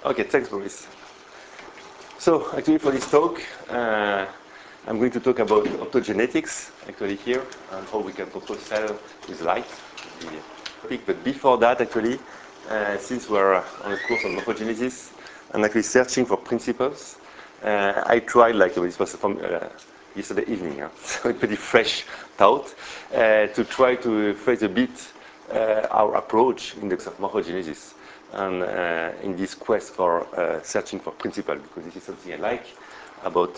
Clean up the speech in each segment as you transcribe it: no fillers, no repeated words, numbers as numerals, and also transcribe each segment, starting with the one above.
Okay, thanks, Boris. So, actually, for this talk, I'm going to talk about optogenetics, actually, here, and how we can control cell with light. The topic. But before that, actually, since we're on a course on morphogenesis, I'm actually searching for principles. I tried, like, this was from yesterday evening, so a pretty fresh thought, to try to phrase a bit our approach in the case of morphogenesis. And in this quest for searching for principle, because this is something I like about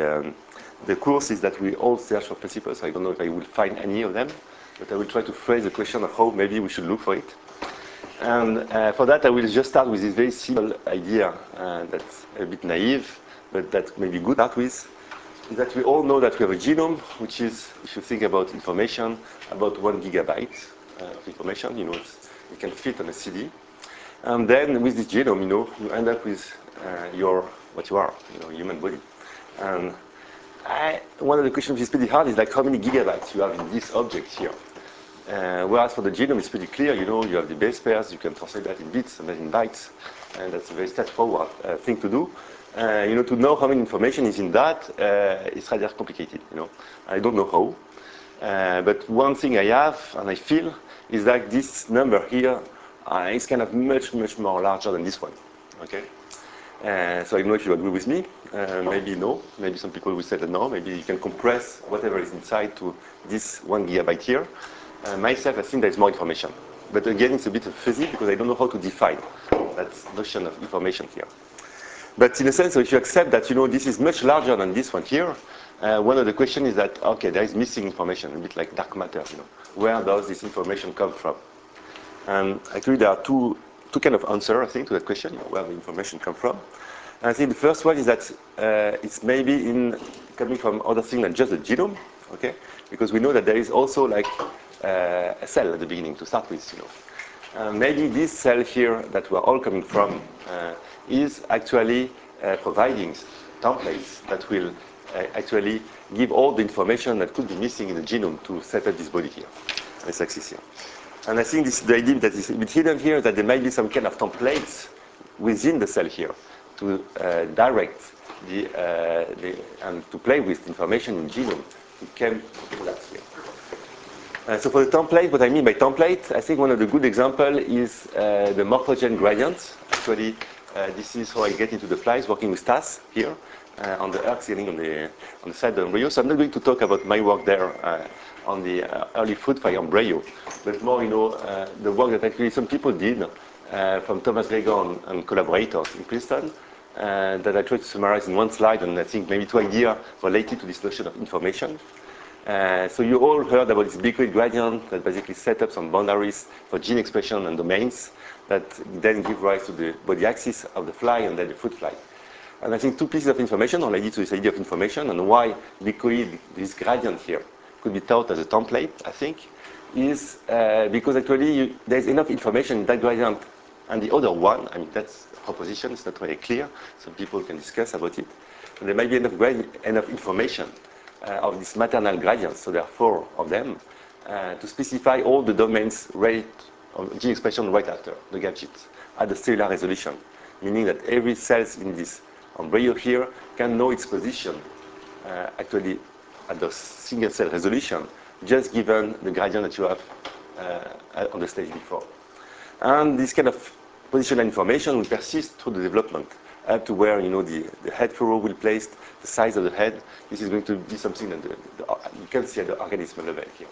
the course, is that we all search for principles. I don't know if I will find any of them, but I will try to phrase the question of how maybe we should look for it. And for that, I will just start with this very simple idea that's a bit naive, but that may be good to start with, is that we all know that we have a genome, which is, if you think about information, about 1 gigabyte of information. It can fit on a CD. And then with this genome, you end up with what you are, human body. And one of the questions which is pretty hard is like how many gigabytes you have in this object here. Whereas for the genome, it's pretty clear, you have the base pairs, you can translate that in bits and then in bytes. And that's a very straightforward thing to do. To know how many information is in that, it's rather complicated, I don't know how. But one thing I have, and I feel, is that this number here is kind of much, much more larger than this one, okay? So I don't know if you agree with me. Maybe no. Maybe some people will say that no. Maybe you can compress whatever is inside to this 1 gigabyte here. Myself, I think there is more information. But again, it's a bit fuzzy because I don't know how to define that notion of information here. But in a sense, if you accept that this is much larger than this one here, one of the questions is that, okay, there is missing information, a bit like dark matter. Where does this information come from? And actually, there are two kind of answers, I think, to that question, where the information comes from. And I think the first one is that it's maybe coming from other things than just the genome, okay? Because we know that there is also like a cell at the beginning to start with, maybe this cell here that we're all coming from is actually providing templates that will actually give all the information that could be missing in the genome to set up this body here, this axis here. And I think the idea that is a bit hidden here is that there might be some kind of templates within the cell here to direct and to play with information in genome to come to that here. So for the template, what I mean by template, I think one of the good examples is the morphogen gradient. Actually, this is how I get into the flies working with TAS here on the Earth sitting on the side of the embryo. So I'm not going to talk about my work there on the early fruit fly embryo, but more, the work that actually some people did from Thomas Gregon and collaborators in Princeton that I tried to summarize in one slide, and I think maybe 2 ideas related to this notion of information. So you all heard about this bicoid gradient that basically set up some boundaries for gene expression and domains that then give rise to the body axis of the fly and then the fruit fly. And I think 2 pieces of information related to this idea of information and why bicoid, this gradient here, could be thought as a template, I think, is because actually there's enough information in that gradient and the other one. I mean, that's a proposition, it's not very clear. Some people can discuss about it. And there might be enough information of this maternal gradient, so there are 4 of them, to specify all the domains rate of gene expression right after the gadgets at the cellular resolution, meaning that every cell in this embryo here can know its position actually at the single cell resolution, just given the gradient that you have on the stage before. And this kind of positional information will persist through the development up to where the head furrow will be placed, the size of the head. This is going to be something that you can see at the organism level here.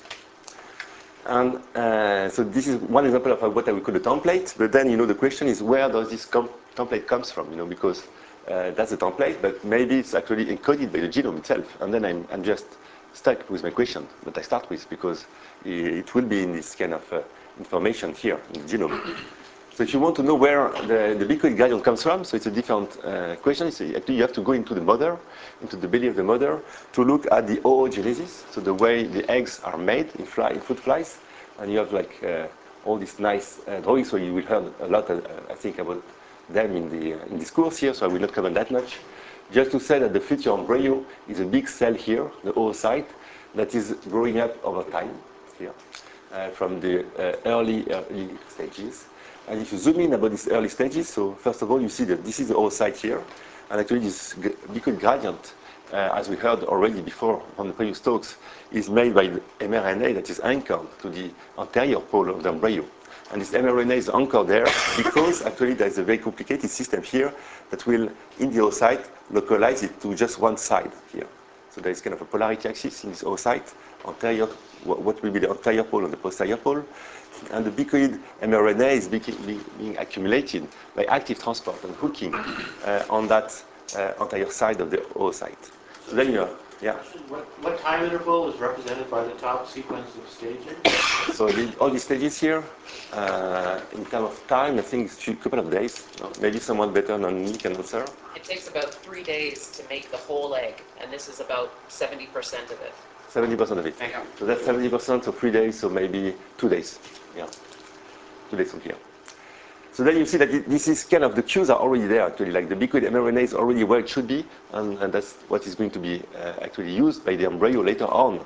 And so this is one example of what I would call a template. But then the question is, where does this template comes from? Because that's a template, but maybe it's actually encoded by the genome itself. And then I'm just stuck with my question that I start with, because it will be in this kind of information here in the genome. So if you want to know where the bicoid gradient comes from, so it's a different question. So actually you have to go into the mother, into the belly of the mother, to look at the oogenesis, so the way the eggs are made in fruit flies. And you have like all these nice drawings, so you will hear a lot, I think, about them in this course here, so I will not comment that much. Just to say that the future embryo is a big cell here, the oocyte, that is growing up over time here, from the early stages. And if you zoom in about these early stages, so first of all, you see that this is the oocyte here. And actually, this liquid gradient, as we heard already before on the previous talks, is made by the mRNA that is anchored to the anterior pole of the embryo. And this mRNA is anchored there because actually there is a very complicated system here that will, in the oocyte, localize it to just one side here. So there is kind of a polarity axis in this oocyte, anterior, what will be the anterior pole and the posterior pole. And the bicoid mRNA is being accumulated by active transport and hooking on that anterior side of the oocyte. So then you yeah. What time interval is represented by the top sequence of stages? So all these stages here, in terms of time, I think it's a couple of days. Maybe someone better than me can answer. It takes about 3 days to make the whole egg, and this is about 70% of it. 70% of it. So that's 70%, so 3 days, so maybe 2 days. Yeah, 2 days from here. So then you see that this is kind of, the cues are already there actually, like the bicoid mRNA is already where it should be, and that's what is going to be actually used by the embryo later on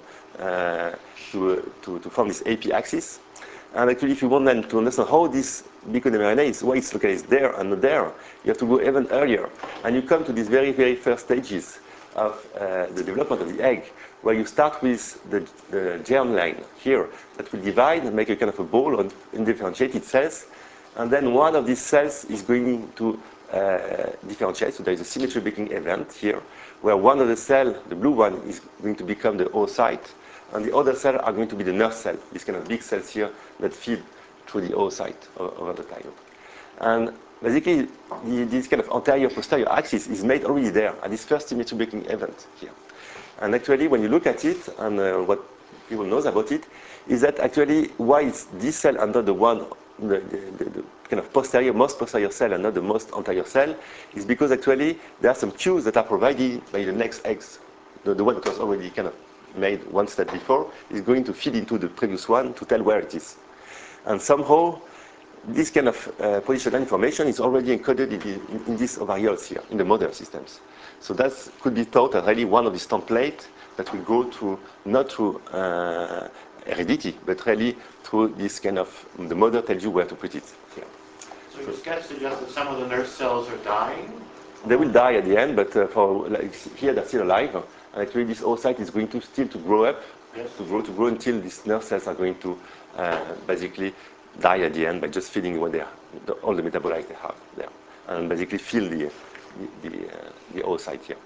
to form this AP axis. And actually, if you want then to understand how this bicoid mRNA is, why it's localized there and not there, you have to go even earlier. And you come to these very, very first stages of the development of the egg, where you start with the germline here that will divide and make a kind of a ball of undifferentiated cells. And then one of these cells is going to differentiate. So there is a symmetry breaking event here, where one of the cells, the blue one, is going to become the oocyte, and the other cells are going to be the nerve cell, these kind of big cells here that feed through the oocyte over the time. And basically, this kind of anterior-posterior axis is made already there at this first symmetry breaking event here. And actually, when you look at it, and what people knows about it, is that actually why is this cell under the one, the kind of most posterior cell and not the most anterior cell, is because actually there are some cues that are provided by the next eggs. The one that was already kind of made one step before is going to feed into the previous one to tell where it is. And somehow, this kind of positional information is already encoded in these ovarioles here, in the mother systems. So that could be thought as really one of these templates that will go through, not through heredity, but really through this kind of, the mother tells you where to put it here. So your sketch suggests that some of the nerve cells are dying? They will die at the end, but for like, here they're still alive. And actually this oocyte is going to still to grow up, Yes. to grow until these nerve cells are going to basically die at the end by just feeding what they are, all the metabolites they have there, and basically fill the oocyte here.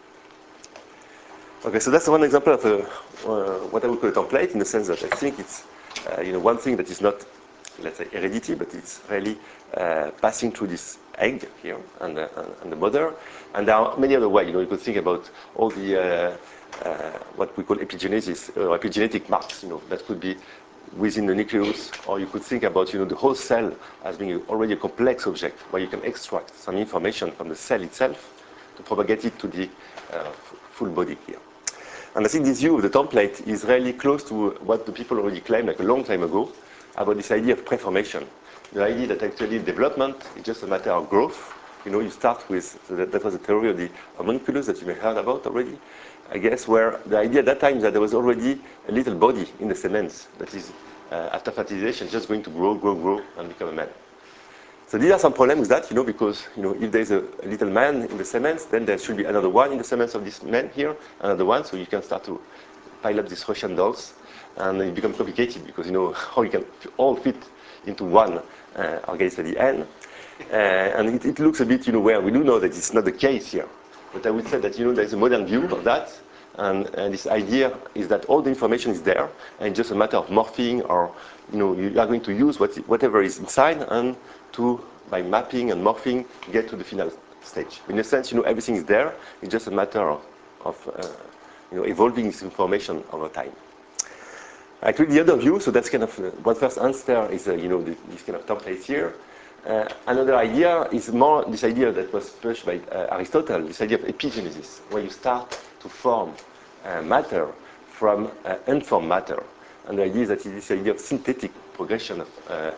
Okay, so that's one example of what I would call a template, in the sense that I think it's one thing that is not, let's say, heredity, but it's really passing through this egg here and the mother. And there are many other ways. You could think about all the what we call epigenesis, or epigenetic marks. That could be within the nucleus, or you could think about the whole cell as being already a complex object, where you can extract some information from the cell itself to propagate it to the full body here. And I think this view of the template is really close to what the people already claimed like a long time ago about this idea of preformation. The idea that actually development is just a matter of growth. You start with, so that was a theory of the homunculus that you may have heard about already, I guess, where the idea at that time is that there was already a little body in the cements that is, after fertilization, just going to grow, and become a man. So these are some problems with that, because if there's a little man in the cements, then there should be another one in the cements of this man here, another one, so you can start to pile up these Russian dolls, and it becomes complicated because how you can all fit into one organism at the end. And it looks a bit, where we do know that it's not the case here. But I would say that, there's a modern view of that, and this idea is that all the information is there, and it's just a matter of morphing, or, you are going to use whatever is inside, and by mapping and morphing, get to the final stage. In a sense, everything is there. It's just a matter of evolving this information over time. Actually, the other view, so that's kind of one first answer is, this kind of template here. Another idea is more this idea that was pushed by Aristotle, this idea of epigenesis, where you start to form matter from unformed matter. And the idea is that it is this idea of synthetic progression of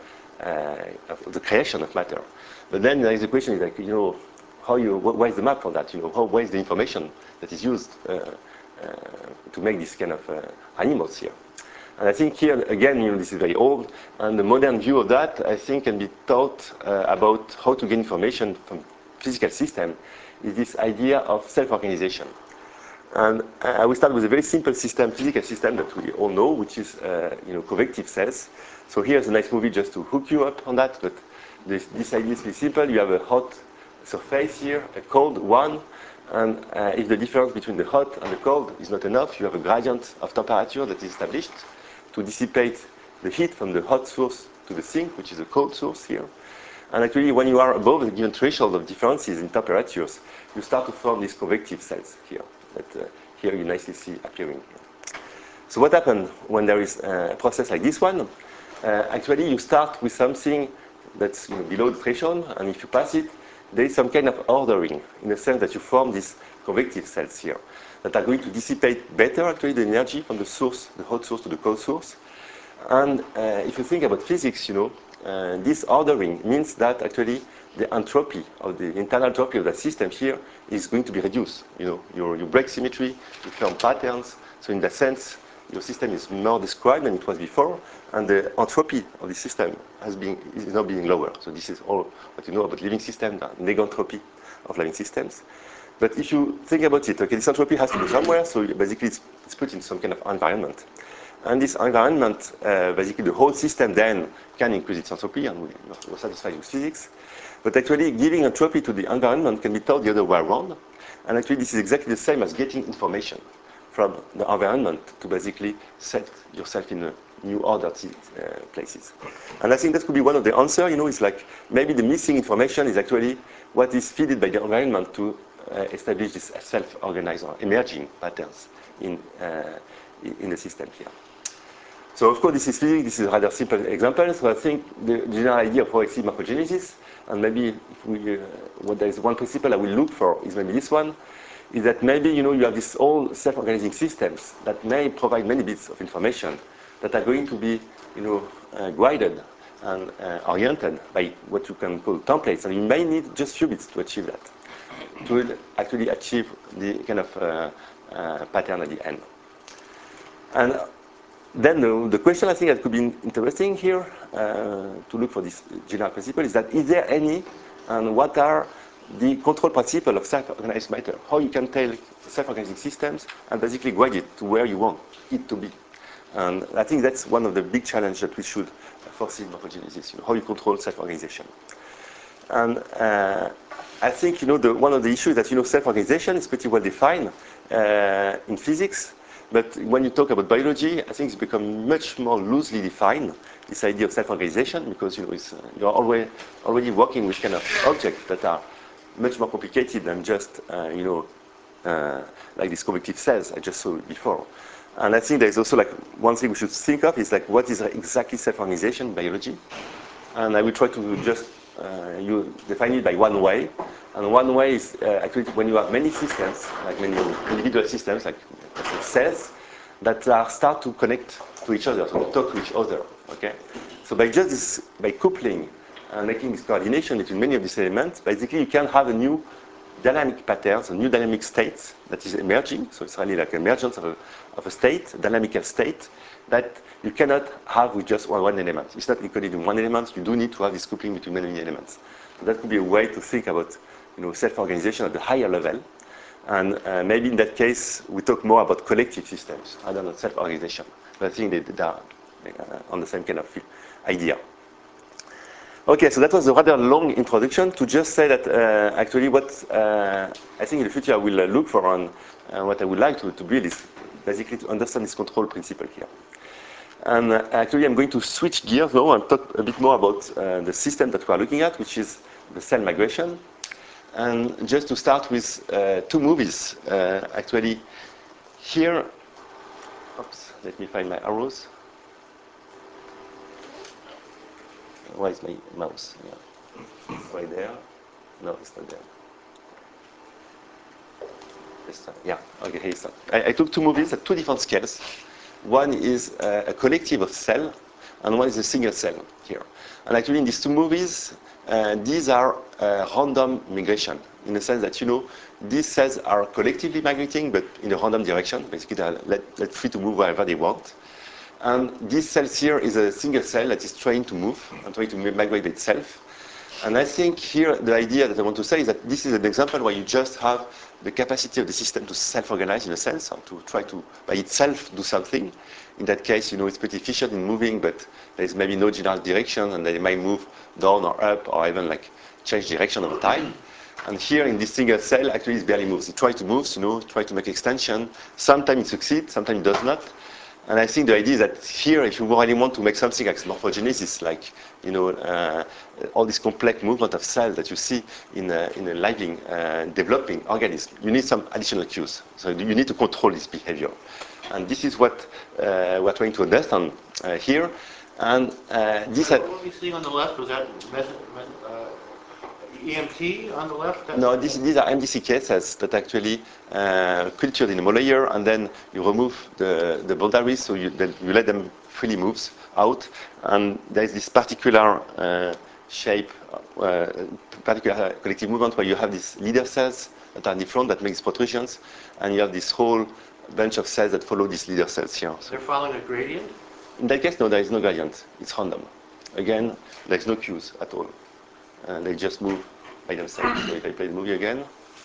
the creation of matter. But then there is a question, like, where is the map for that? Where is the information that is used to make this kind of animals here? And I think here, again, this is very old, and the modern view of that, I think, can be taught about how to gain information from physical system, is this idea of self-organization. And I will start with a very simple system, physical system that we all know, which is convective cells. So here's a nice movie just to hook you up on that, but this idea is very simple. You have a hot surface here, a cold one, and if the difference between the hot and the cold is not enough, you have a gradient of temperature that is established to dissipate the heat from the hot source to the sink, which is a cold source here. And actually, when you are above a given threshold of differences in temperatures, you start to form these convective cells here, that here you nicely see appearing here. So what happens when there is a process like this one? Actually, you start with something that's below the threshold, and if you pass it, there is some kind of ordering, in the sense that you form these convective cells here that are going to dissipate better, actually, the energy from the source, the hot source to the cold source. And if you think about physics, this ordering means that actually the entropy of the internal entropy of the system here is going to be reduced. You break symmetry, you form patterns. So in that sense, your system is more described than it was before, and the entropy of the system is now being lower. So this is all what you know about living systems, the negentropy of living systems. But if you think about it, okay, this entropy has to go somewhere, so basically it's put in some kind of environment. And this environment, basically the whole system then can increase its entropy, and we're satisfied with physics. But actually giving entropy to the environment can be taught the other way around. And actually this is exactly the same as getting information from the environment to basically set yourself in a new ordered places. And I think that could be one of the answers, it's like maybe the missing information is actually what is fed by the environment to establish this self-organized or emerging patterns in the system here. So of course this is physics, this is a rather simple example. So I think the general idea of proactive morphogenesis, and maybe if there is one principle I will look for is maybe this one, is that maybe you have these all self-organizing systems that may provide many bits of information that are going to be guided and oriented by what you can call templates, and you may need just few bits to achieve that, to actually achieve the kind of pattern at the end. And then the question I think that could be interesting here to look for this general principle is that is there any, and what are the control principle of self-organized matter? How you can tell self-organizing systems and basically guide it to where you want it to be. And I think that's one of the big challenges that we should foresee in morphogenesis, how you control self-organization. And I think one of the issues that self-organization is pretty well defined in physics, but when you talk about biology, I think it's become much more loosely defined, this idea of self-organization, because you're already working with kind of objects that are much more complicated than just like these convective cells I just saw before. And I think there's also like one thing we should think of is like what is exactly self-organization in biology. And I will try to just you define it by one way. And one way is actually when you have many systems, like many individual systems, like cells, that start to connect to each other, so to talk to each other. Okay. So by coupling and making this coordination between many of these elements, basically you can have a new dynamic patterns, a new dynamic state that is emerging. So it's really like emergence of a state, a dynamical state, that you cannot have with just one element. It's not encoded in one element. You do need to have this coupling between many elements. So that could be a way to think about self-organization at the higher level. And maybe in that case, we talk more about collective systems rather than self-organization. But I think they are on the same kind of idea. Okay, so that was a rather long introduction to just say that actually what I think in the future I will look for and what I would like to build is basically to understand this control principle here. And actually I'm going to switch gears now and talk a bit more about the system that we are looking at, which is the cell migration. And just to start with two movies, actually here, oops, let me find my arrows. Where is my mouse? Yeah. Right there. No, it's not there. Yeah, okay, here it's I took two movies at two different scales. One is a collective of cells, and one is a single cell here. And actually, in these two movies, these are random migration, in the sense that, these cells are collectively migrating, but in a random direction. Basically, they are let free to move wherever they want. And this cell here is a single cell that is trying to move and trying to migrate itself. And I think here the idea that I want to say is that this is an example where you just have the capacity of the system to self-organize in a sense, or to try to, by itself, do something. In that case, it's pretty efficient in moving, but there is maybe no general direction, and they might move down or up, or even like change direction over time. And here in this single cell, actually it barely moves. It tries to move, try to make extension. Sometimes it succeeds, sometimes it does not. And I think the idea is that here, if you really want to make something like morphogenesis, like all this complex movement of cells that you see in a living, developing organism, you need some additional cues. So you need to control this behavior. And this is what we're trying to understand here. And this. What we seeing on the left, was that EMT on the left? No, these are MDCK cells that actually cultured in a monolayer, and then you remove the boundaries, so you let them freely move out. And there is this particular shape, particular collective movement where you have these leader cells that are in the front that make these protrusions, and you have this whole bunch of cells that follow these leader cells here. So they're following a gradient? In that case, no, there is no gradient. It's random. Again, there is no cues at all. They just move by themselves. So if I play the movie again,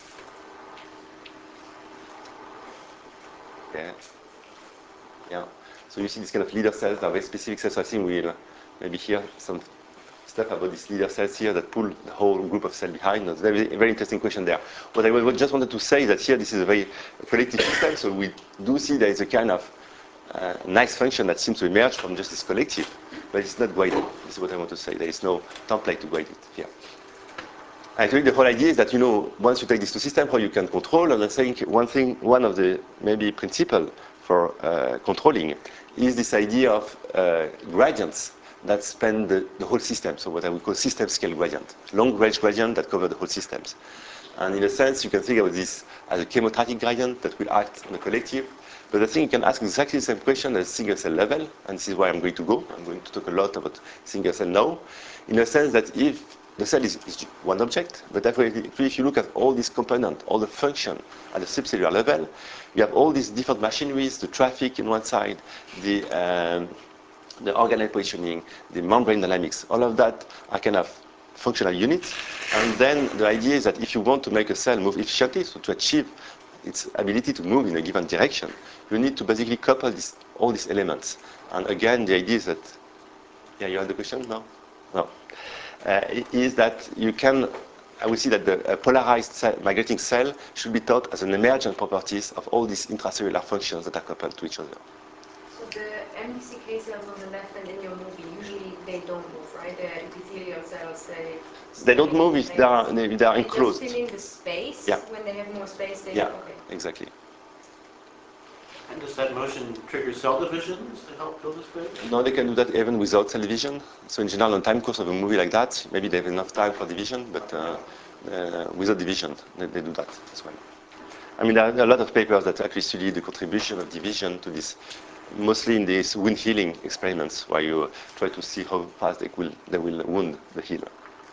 yeah. So you see this kind of leader cells are very specific cells. So I think we'll maybe hear some stuff about these leader cells here that pull the whole group of cells behind. That's a very interesting question there. What I just wanted to say is that here this is a very collective system. So we do see there is a kind of nice function that seems to emerge from just this collective, but it's not graded. This is what I want to say. There is no template to grade it here. Actually, the whole idea is that once you take these two systems, how you can control. And I think one of the maybe principle for controlling is this idea of gradients that span the whole system. So what I would call system scale gradient, long range gradient that cover the whole systems. And in a sense, you can think of this as a chemostatic gradient that will act on the collective. But I think you can ask exactly the same question at a single cell level, and this is where I'm going to go. I'm going to talk a lot about single cell now, in a sense that if the cell is one object, but if you look at all these components, all the function at the subcellular level, you have all these different machineries, the traffic in one side, the organelle positioning, the membrane dynamics, all of that are kind of functional units. And then the idea is that if you want to make a cell move efficiently, so to achieve its ability to move in a given direction, you need to basically couple all these elements. And again, the idea is that, yeah, you have the question? No. Is that you can, I would see that the polarized cell, migrating cell should be thought as an emergent properties of all these intracellular functions that are coupled to each other. So the MDCK cells on the left and in your movie, usually they don't move, right? The epithelial cells, they don't move if they are enclosed. They just fill in the space. Yeah. When they have more space, they okay. Exactly. And does that motion trigger cell divisions to help fill the space? No, they can do that even without cell division. So in general, on time course of a movie like that, maybe they have enough time for division, but without division, they do that as well. I mean, there are a lot of papers that actually study the contribution of division to this, mostly in these wound healing experiments, where you try to see how fast they will wound the healer.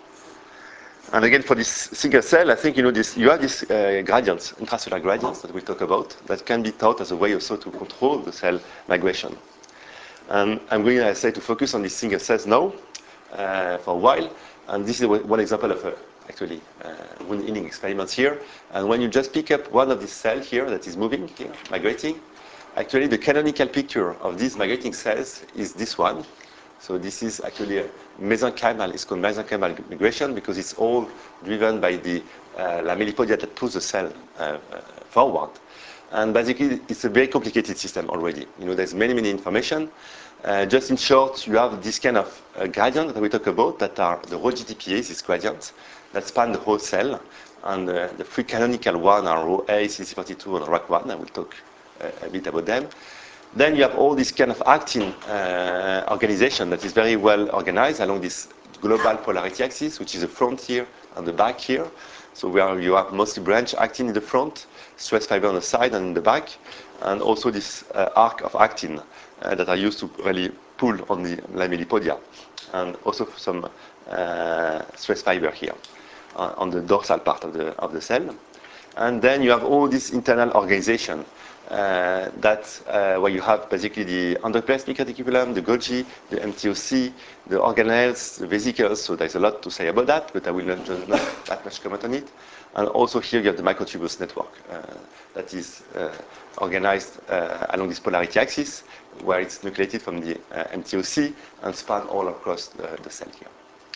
And again, for this single cell, I think you have these gradients, intracellular gradients that we talk about, that can be thought as a way also to control the cell migration. And I'm going, as I say, to focus on these single cells now for a while. And this is one example of actually wound healing experiments here. And when you just pick up one of these cells here that is moving here, migrating, actually the canonical picture of these migrating cells is this one. So this is actually a mesenchymal. It's called mesenchymal migration because it's all driven by the lamellipodia that pulls the cell forward. And basically, it's a very complicated system already. There's many information. Just in short, you have this kind of gradient that we talk about that are the rho GTPase, these gradients that span the whole cell. And the three canonical one are rho A, CC42, and RAC1. I will talk a bit about them. Then you have all this kind of actin organization that is very well organized along this global polarity axis, which is the front here and the back here. So where you have mostly branch actin in the front, stress fiber on the side and in the back, and also this arc of actin that are used to really pull on the lamellipodia, and also some stress fiber here on the dorsal part of the cell. And then you have all this internal organization where you have basically the endoplasmic reticulum, the Golgi, the MTOC, the organelles, the vesicles. So there's a lot to say about that, but I will not that much comment on it. And also here you have the microtubule network that is organized along this polarity axis, where it's nucleated from the MTOC and span all across the cell here.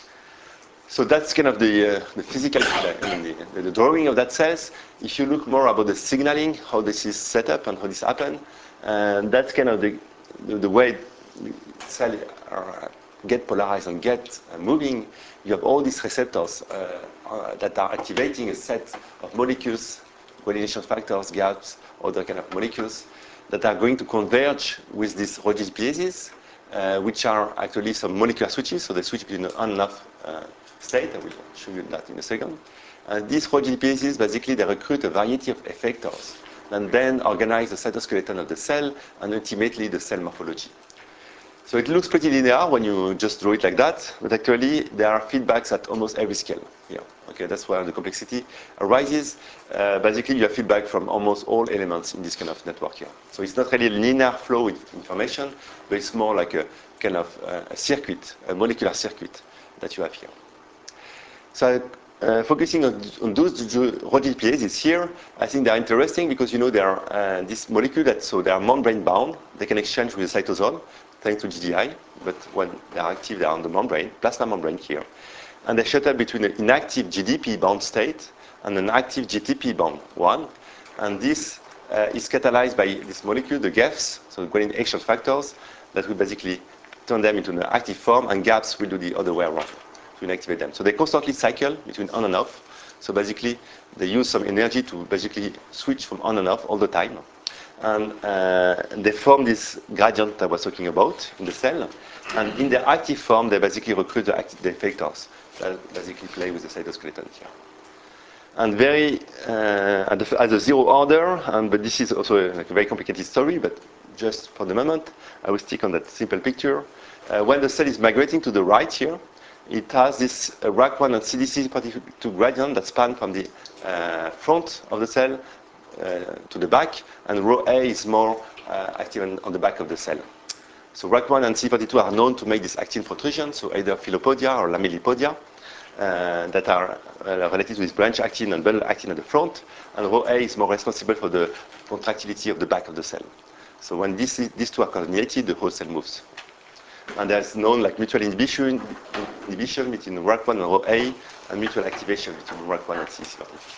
So that's kind of the physical, the drawing of that cells. If you look more about the signaling, how this is set up and how this happens, that's kind of the way cells get polarized and get moving. You have all these receptors that are activating a set of molecules, coordination factors, gaps, other kind of molecules that are going to converge with these Rho GTPases, which are actually some molecular switches. So they switch between on and off state. I will show you that in a second. These Rho GTPases, basically, they recruit a variety of effectors and then organize the cytoskeleton of the cell and ultimately the cell morphology. So it looks pretty linear when you just draw it like that, but actually there are feedbacks at almost every scale here. Okay, that's where the complexity arises. Basically, you have feedback from almost all elements in this kind of network here. So it's not really a linear flow with information, but it's more like a kind of a circuit, a molecular circuit that you have here. So focusing on those Rho GTPases here, I think they're interesting because, you know, they are this molecule that, so they are membrane bound. They can exchange with the cytosol thanks to GDI, but when they are active, they are on the membrane, plasma membrane here. And they shut up between an inactive GDP bound state and an active GTP bound one. And this is catalyzed by this molecule, the GEFs, so guanine exchange factors, that will basically turn them into an active form, and GAPs will do the other way around to inactivate them. So they constantly cycle between on and off. So basically, they use some energy to basically switch from on and off all the time. And they form this gradient I was talking about in the cell. And in the active form, they basically recruit the effectors that basically play with the cytoskeleton here. And very at a zero order, but this is also a very complicated story, but just for the moment, I will stick on that simple picture. When the cell is migrating to the right here, it has this RAC1 and CDC42 gradient that span from the front of the cell to the back, and Rho A is more active on the back of the cell. So RAC1 and CD42 are known to make this actin protrusion, so either filopodia or lamellipodia, that are related to this branch actin and bundle actin at the front, and Rho A is more responsible for the contractility of the back of the cell. So when these two are coordinated, the whole cell moves. And there's known like mutual inhibition between RAC1 and Rho A, and mutual activation between RAC1 and CD42.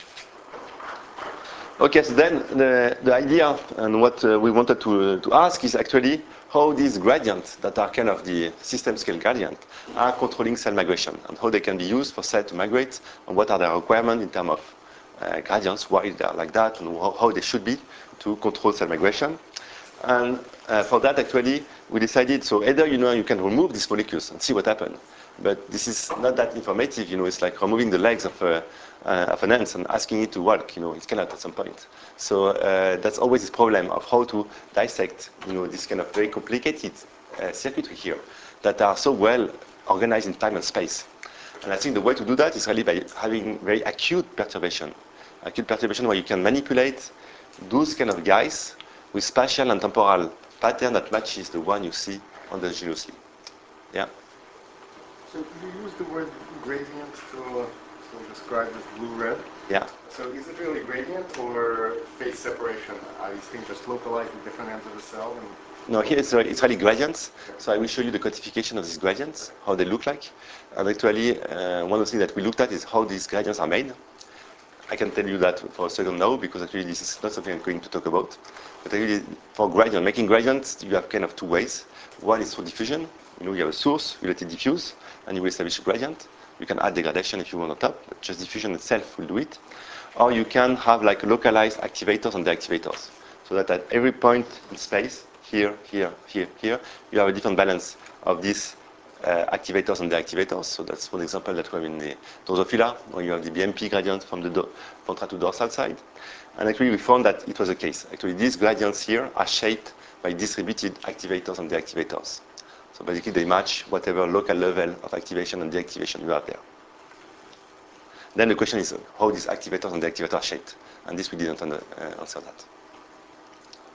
Okay, so then the idea and what we wanted to ask is actually how these gradients that are kind of the system scale gradient are controlling cell migration and how they can be used for cells to migrate, and what are their requirements in terms of gradients, why they are like that, and how they should be to control cell migration. And for that, actually, we decided, so either, you know, you can remove these molecules and see what happens. But this is not that informative, you know, it's like removing the legs of an ant and asking it to walk, you know, it cannot at some point. So that's always this problem of how to dissect, you know, this kind of very complicated circuitry here that are so well organized in time and space. And I think the way to do that is really by having very acute perturbation where you can manipulate those kind of guys with spatial and temporal pattern that matches the one you see on the genome. Yeah. So you use the word gradient to describe this blue-red. Yeah. So is it really gradient or phase separation? Are these things just localized at different ends of the cell? No, here it's really gradients. So I will show you the codification of these gradients, how they look like. And actually, one of the things that we looked at is how these gradients are made. I can tell you that for a second now, because actually this is not something I'm going to talk about. But actually, for making gradients, you have kind of two ways. One is through diffusion. You know, you have a source, you let it diffuse, and you will establish a gradient. You can add degradation if you want on top, but just diffusion itself will do it. Or you can have like localized activators and deactivators, so that at every point in space, here, here, here, here, you have a different balance of these activators and deactivators. So that's one example that we have in the Drosophila, where you have the BMP gradient from the ventral to dorsal side. And actually, we found that it was the case. Actually, these gradients here are shaped by distributed activators and deactivators. So basically, they match whatever local level of activation and deactivation you have there. Then the question is how these activators and deactivators are shaped. And this we didn't answer that.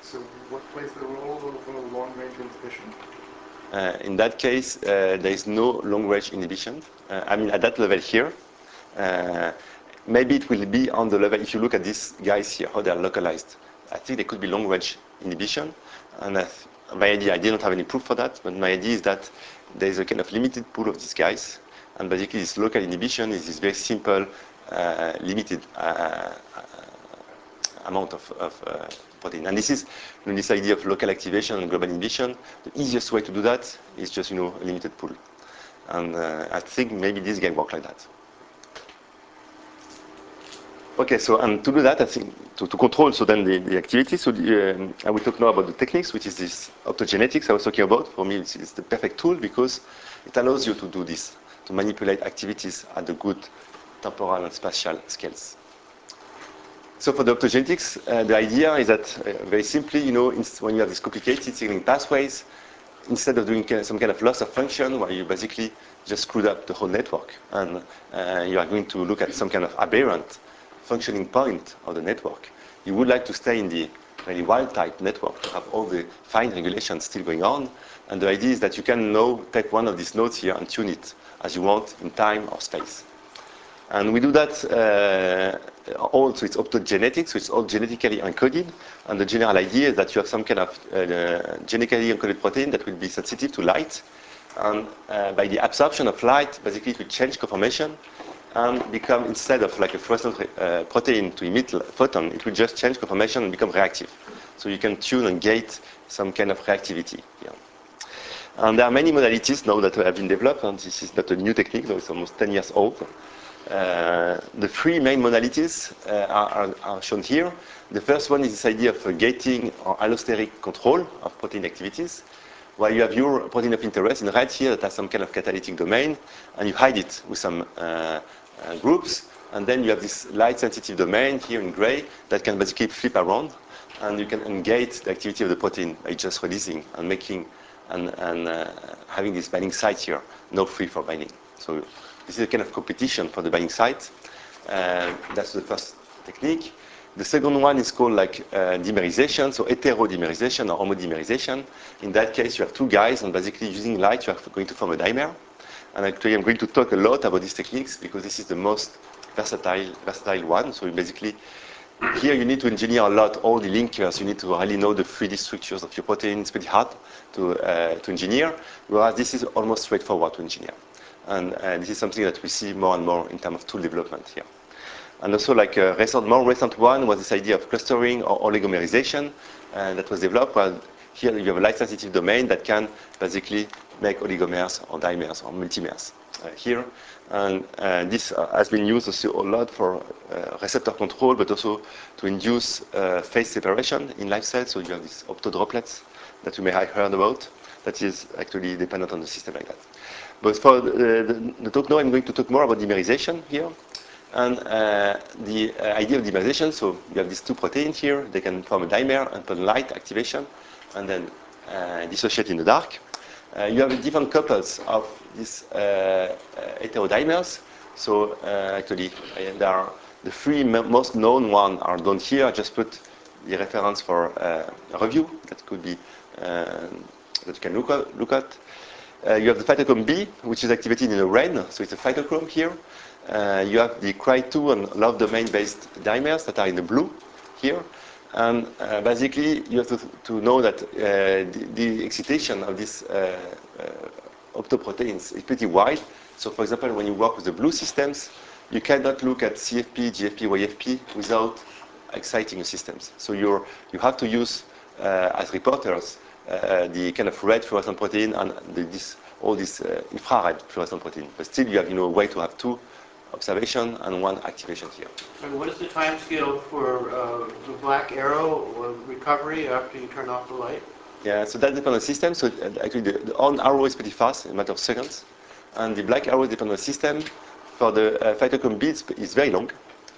So what plays the role of long-range inhibition? In that case, there is no long-range inhibition. I mean, at that level here, maybe it will be on the level, if you look at these guys here, how they are localized. I think there could be long-range inhibition. And my idea, I didn't have any proof for that, but my idea is that there is a kind of limited pool of these guys. And basically, this local inhibition is this very simple, limited amount of protein. And this is this idea of local activation and global inhibition. The easiest way to do that is just a limited pool. And I think maybe this game works like that. Okay, so and to do that, I think to control so then the activity. So I will talk now about the techniques, which is this optogenetics I was talking about. For me, it's the perfect tool because it allows you to do this, to manipulate activities at the good temporal and spatial scales. So for the optogenetics, the idea is that very simply, when you have these complicated signaling pathways, instead of doing some kind of loss of function where you basically just screwed up the whole network, and you are going to look at some kind of aberrant functioning point of the network, you would like to stay in the really wild-type network to have all the fine regulations still going on. And the idea is that you can now take one of these nodes here and tune it as you want in time or space. And we do that also, it's optogenetics, so it's all genetically encoded. And the general idea is that you have some kind of genetically encoded protein that will be sensitive to light. And by the absorption of light, basically it will change conformation and become, instead of like a fluorescent protein to emit a photon, it will just change conformation and become reactive. So you can tune and gate some kind of reactivity here. And there are many modalities now that have been developed, and this is not a new technique, though it's almost 10 years old. The three main modalities are shown here. The first one is this idea of gating or allosteric control of protein activities, where you have your protein of interest in red here that has some kind of catalytic domain, and you hide it with some groups, and then you have this light-sensitive domain here in gray that can basically flip around, and you can engage the activity of the protein by just releasing and making and having this binding site here, no free for binding. So this is a kind of competition for the binding site. That's the first technique. The second one is called dimerization, so heterodimerization or homodimerization. In that case, you have two guys, and basically using light, you are going to form a dimer. And actually, I'm going to talk a lot about these techniques because this is the most versatile one. So basically, here you need to engineer a lot, all the linkers. You need to really know the 3D structures of your protein. It's pretty hard to engineer, whereas this is almost straightforward to engineer. And this is something that we see more and more in terms of tool development here. And also, more recent one was this idea of clustering or oligomerization that was developed. Well, here you have a light-sensitive domain that can basically make oligomers or dimers or multimers here. And this has been used also a lot for receptor control, but also to induce phase separation in live cells. So you have these optodroplets that you may have heard about that is actually dependent on the system like that. But for the talk now, I'm going to talk more about dimerization here. And the idea of dimerization, so you have these two proteins here, they can form a dimer upon light activation and then dissociate in the dark. You have different couples of these heterodimers. So actually, there are the three most known ones are down here. I just put the reference for a review that could be that you can look at. You have the phytochrome B, which is activated in a red, so it's a phytochrome here. You have the Cry2 and love domain-based dimers that are in the blue here. And basically, you have to know that the excitation of these optoproteins is pretty wide. So for example, when you work with the blue systems, you cannot look at CFP, GFP, YFP without exciting the systems. So you have to use, as reporters, the kind of red fluorescent protein and all this infrared fluorescent protein. But still, you have a way to have two observation and one activation here. And what is the time scale for the black arrow recovery after you turn off the light? Yeah, so that depends on the system. So actually, the on arrow is pretty fast, in a matter of seconds. And the black arrow depends on the system. For the phytochrome B, it's very long.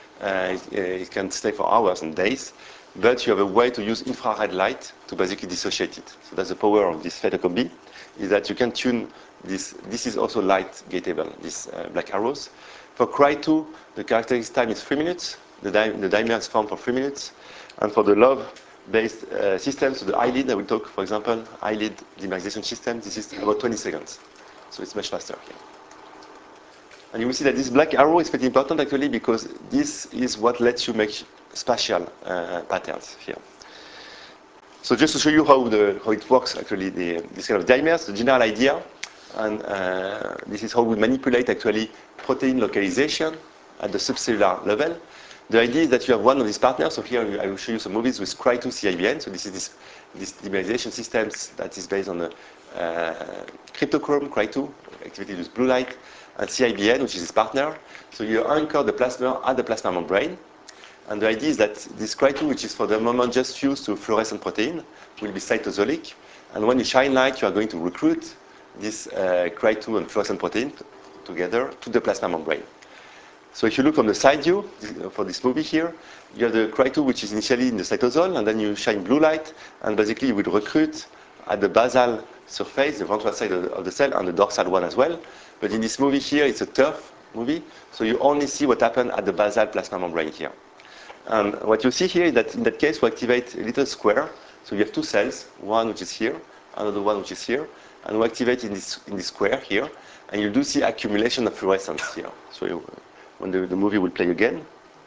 It can stay for hours and days. But you have a way to use infrared light to basically dissociate it. So that's the power of this phytochrome B, is that you can tune this. This is also light gateable, these black arrows. For Cry2, the characteristic time is 3 minutes. The dimer is formed for 3 minutes. And for the love based systems. So the eyelid, I will talk, for example, eyelid dimerization system. This is about 20 seconds. So it's much faster here. And you will see that this black arrow is pretty important actually because this is what lets you make spatial patterns here. So just to show you how it works actually, this kind of dimers, the general idea, and this is how we manipulate actually protein localization at the subcellular level. The idea is that you have one of these partners. So here I will show you some movies with Cry2 CIBN. So this is this dimerization systems that is based on the cryptochrome Cry2 activated with blue light, and CIBN, which is its partner. So you anchor the plasma at the plasma membrane. And the idea is that this Cry2, which is for the moment just fused to fluorescent protein, will be cytosolic. And when you shine light, you are going to recruit this Cry2 and fluorescent protein together to the plasma membrane. So if you look from the side view for this movie here, you have the Cry2, which is initially in the cytosol, and then you shine blue light, and basically you will recruit at the basal surface, the ventral side of the cell, and the dorsal one as well. But in this movie here, it's a turf movie, so you only see what happened at the basal plasma membrane here. And what you see here is that in that case, we activate a little square. So you have two cells, one which is here, another one which is here, and we activate in this square here, and you do see accumulation of fluorescence here. So when the movie will play again,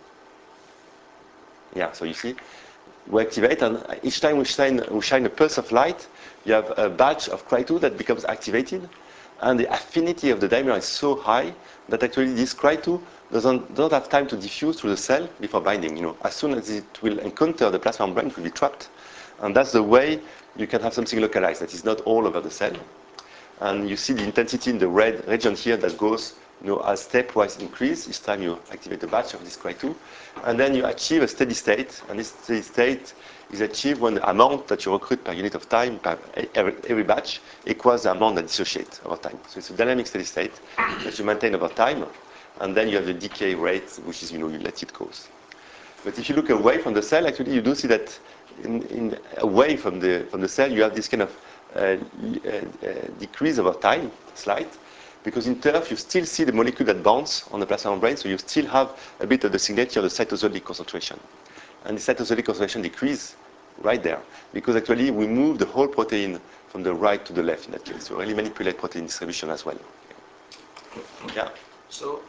yeah, so you see, we activate, and each time we shine a pulse of light, you have a batch of Cry2 that becomes activated, and the affinity of the dimer is so high that actually this Cry2 don't have time to diffuse through the cell before binding. You know, as soon as it will encounter the plasma membrane, it will be trapped, and that's the way you can have something localized that is not all over the cell. And you see the intensity in the red region here that goes, as stepwise increase each time you activate the batch of this Cry2, and then you achieve a steady state, and this steady state is achieved when the amount that you recruit per unit of time, per every batch, equals the amount that dissociates over time. So it's a dynamic steady state that you maintain over time, and then you have the decay rate, which is, you let it goes. But if you look away from the cell, actually, you do see that away from the cell, you have this kind of decrease over time, slight, because in turf, you still see the molecule that bonds on the plasma membrane, so you still have a bit of the signature of the cytosolic concentration. And the cytosolic concentration decrease right there, because actually we move the whole protein from the right to the left in that case. So really manipulate protein distribution as well. Yeah. So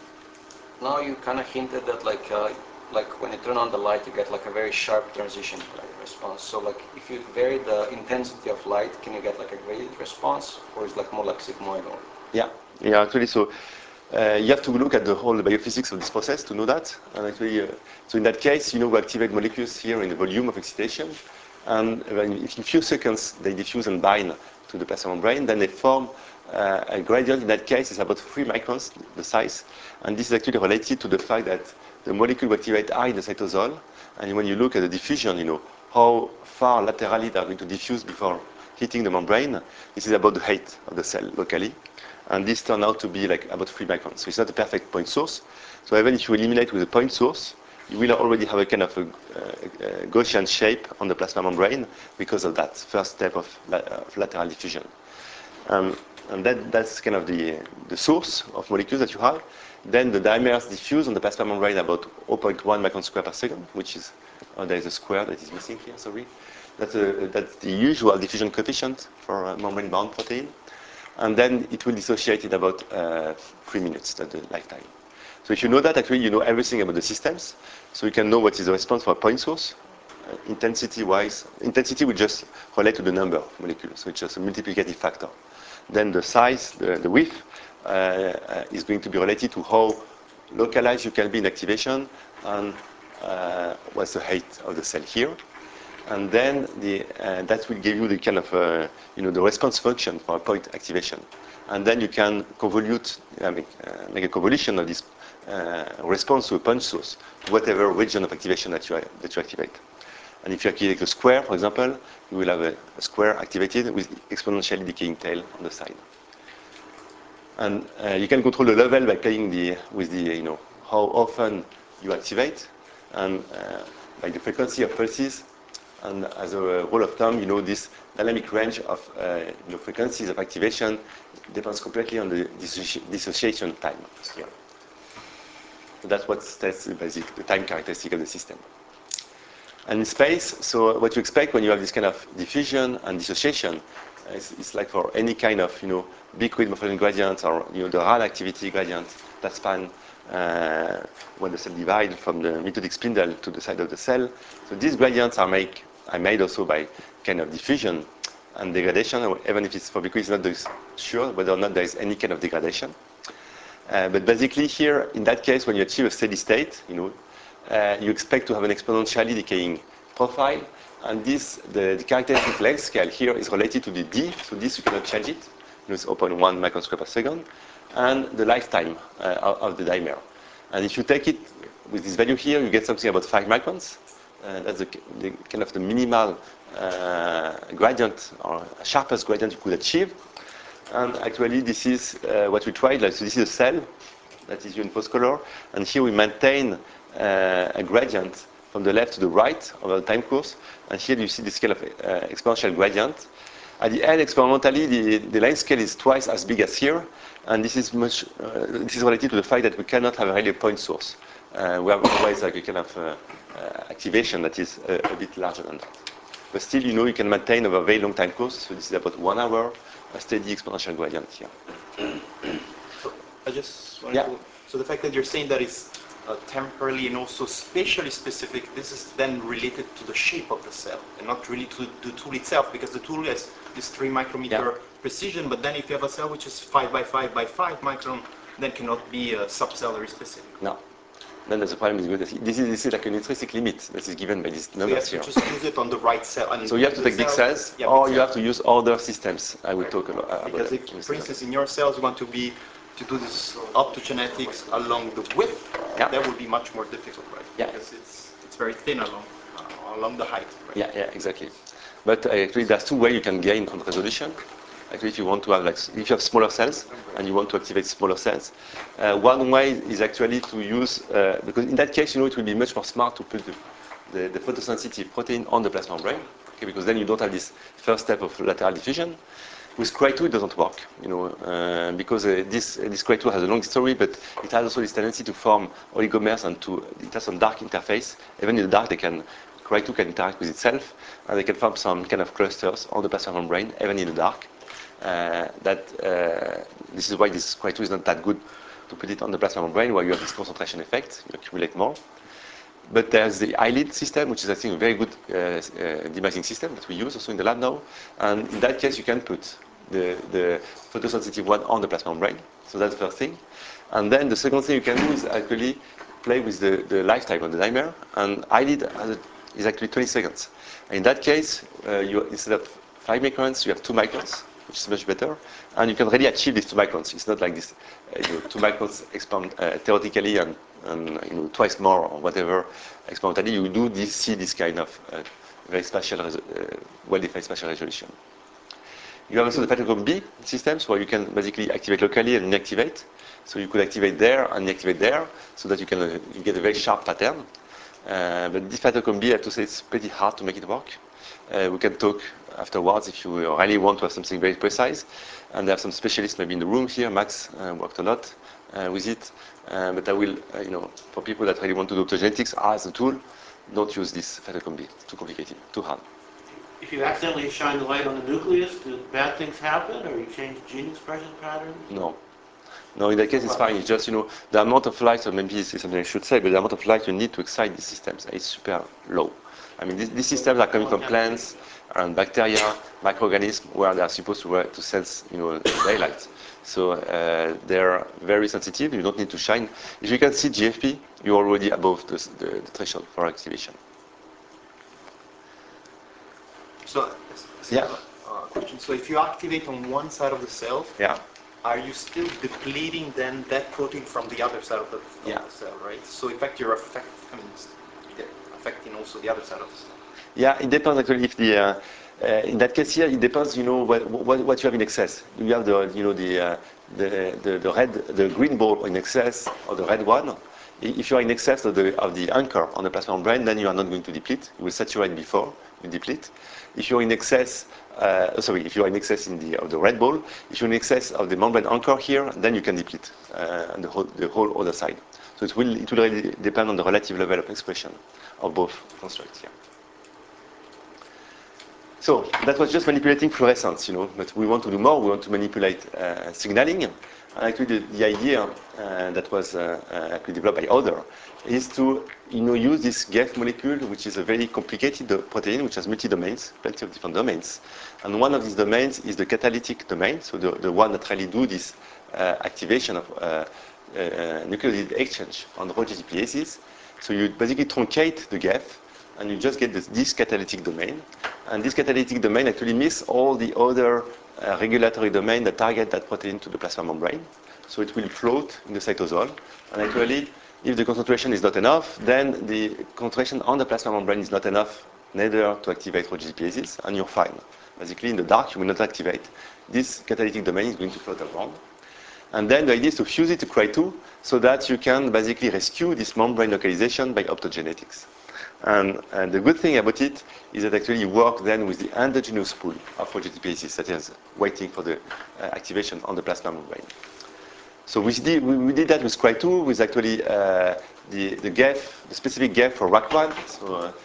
now you kind of hinted that like when you turn on the light, you get like a very sharp transition response. So like if you vary the intensity of light, can you get like a gradient response, or is like more like sigmoidal? Yeah, actually, so you have to look at the whole biophysics of this process to know that. And actually, so in that case, we activate molecules here in the volume of excitation. And if in few seconds they diffuse and bind to the plasma membrane, then they form a gradient. In that case, it's about 3 microns, the size. And this is actually related to the fact that the molecule we activate are in the cytosol. And when you look at the diffusion, how far laterally they are going to diffuse before hitting the membrane. This is about the height of the cell locally. And this turned out to be like about 3 microns. So it's not a perfect point source. So even if you eliminate with a point source, you will already have a kind of a Gaussian shape on the plasma membrane because of that first step of lateral diffusion. And that's kind of the source of molecules that you have. Then the dimers diffuse on the plasma membrane about 0.1 micron square per second, which is, there is a square that is missing here, sorry. That's the usual diffusion coefficient for a membrane-bound protein. And then it will dissociate in about 3 minutes, that's the lifetime. So if you know that, actually you know everything about the systems. So you can know what is the response for a point source. Intensity-wise, intensity will just relate to the number of molecules, so it's just a multiplicative factor. Then the size, the width, is going to be related to how localized you can be in activation and what's the height of the cell here. And then that will give you the kind of, the response function for a point activation. And then you can convolute, make a convolution of this response to a punch source, to whatever region of activation that you activate. And if you activate a square, for example, you will have a square activated with exponentially decaying tail on the side. And you can control the level by playing with how often you activate, and by the frequency of pulses. And as a rule of thumb, this dynamic range of frequencies of activation depends completely on the dissociation time here. So that's what tests the time characteristic of the system. And in space, so what you expect when you have this kind of diffusion and dissociation, it's like for any kind of big width morphological gradient or the RAL activity gradient that span when the cell divides from the mitotic spindle to the side of the cell. So these gradients are made also by kind of diffusion and degradation, even if it's for because it's not sure whether or not there is any kind of degradation. But basically here, in that case, when you achieve a steady state, you expect to have an exponentially decaying profile, and the characteristic length scale here is related to the d, so this you cannot change it. It's 0.1 microsquare per second, and the lifetime of the dimer. And if you take it with this value here, you get something about 5 microns. That's the kind of the minimal gradient or sharpest gradient you could achieve. And actually, this is what we tried. Like, so this is a cell that is in post color, and here we maintain a gradient from the left to the right over the time course. And here you see the scale of exponential gradient. At the end, experimentally, the length scale is twice as big as here, and this is this is related to the fact that we cannot have really a point source. We have always like a kind of activation that is a bit larger than that. But still, you can maintain over a very long time course. So this is about 1 hour, a steady exponential gradient here. I just wanted to, so the fact that you're saying that it's temporally and also spatially specific, this is then related to the shape of the cell and not really to the tool itself, because the tool has this 3 micrometer precision, but then if you have a cell which is 5 by 5 by 5 micron, then cannot be subcellular specific. No. Then there's a problem is this is like an intrinsic limit that is given by this number here. So you have to just use it on the right cell. And so you have to take big cells, or you have to use other systems. I will talk about because if, for instance, in your cells you want to do this optogenetics along the width, that would be much more difficult, right? Yeah. Because it's very thin along the height. Right? Yeah, exactly. But actually, there's 2 ways you can gain on resolution. Actually, if you want to have if you have smaller cells and you want to activate smaller cells, one way is actually to use because in that case, it will be much more smart to put the photosensitive protein on the plasma membrane, because then you don't have this first step of lateral diffusion. With Cry2, it doesn't work, because this Cry2 has a long story, but it has also this tendency to form oligomers and it has some dark interface. Even in the dark, Cry2 can interact with itself, and they can form some kind of clusters on the plasma membrane, even in the dark. This is why this Cry2 is not that good to put it on the plasma membrane, where you have this concentration effect, you accumulate more. But there's the eyelid system, which is, I think, a very good demasking system that we use also in the lab now. And in that case, you can put the photosensitive one on the plasma membrane. So that's the first thing. And then the second thing you can do is actually play with the lifetime of the dimer. And eyelid is actually 20 seconds. And in that case, instead of 5 microns, you have 2 microns, which is much better. And you can really achieve these 2 microns. It's not like this 2 microns expand theoretically and twice more or whatever experimentally. You do see this kind of very spatial, well-defined spatial resolution. You have also the Phytochrome B systems, where you can basically activate locally and inactivate. So you could activate there and inactivate there, so that you get a very sharp pattern. But this Phytochrome B, I have to say, it's pretty hard to make it work. We can talk afterwards if you really want to have something very precise. And there are some specialists maybe in the room here. Max worked a lot with it. But I will, for people that really want to do optogenetics as a tool, don't use this Phytochrome B. It's too complicated, too hard. If you accidentally shine the light on the nucleus, do bad things happen, or you change gene expression patterns? No. No, in that case, it's fine. It's just, the amount of light, or maybe this is something I should say, but the amount of light you need to excite these systems is super low. I mean, these systems are coming from plants and bacteria, microorganisms, where they are supposed to sense, daylight. So they're very sensitive. You don't need to shine. If you can see GFP, you're already above the threshold for activation. So, question. So if you activate on one side of the cell, are you still depleting then that protein from the other side of the cell, right? So in fact, you're affecting also the other side of the cell. Yeah, it depends actually. If in that case here, it depends. What you have in excess. Do you have the green ball in excess or the red one? If you are in excess of the anchor on the plasma membrane, then you are not going to deplete. You will saturate before you deplete. If you're in excess, if you are in excess of the red ball, if you're in excess of the membrane anchor here, then you can deplete and the whole other side. So it will really depend on the relative level of expression of both constructs here. So that was just manipulating fluorescence, but we want to do more. We want to manipulate signaling. And actually, the idea that was actually developed by others is to use this GEF molecule, which is a very complicated protein, which has multi-domains, plenty of different domains. And one of these domains is the catalytic domain, so the one that really do this activation of nucleotide exchange on Rho GTPases. So you basically truncate the GEF, and you just get this catalytic domain. And this catalytic domain actually miss all the other regulatory domain that target that protein to the plasma membrane. So it will float in the cytosol. And actually, if the concentration is not enough, then the concentration on the plasma membrane is not enough neither to activate Rho GTPases, and you're fine. Basically, in the dark, you will not activate. This catalytic domain is going to float around. And then the idea is to fuse it to Cry2 so that you can basically rescue this membrane localization by optogenetics. And the good thing about it is that actually you work then with the endogenous pool of Rho GTPases that is waiting for the activation on the plasma membrane. So we did that with Cry2 with actually the GEF, the specific GEF for RAC1. So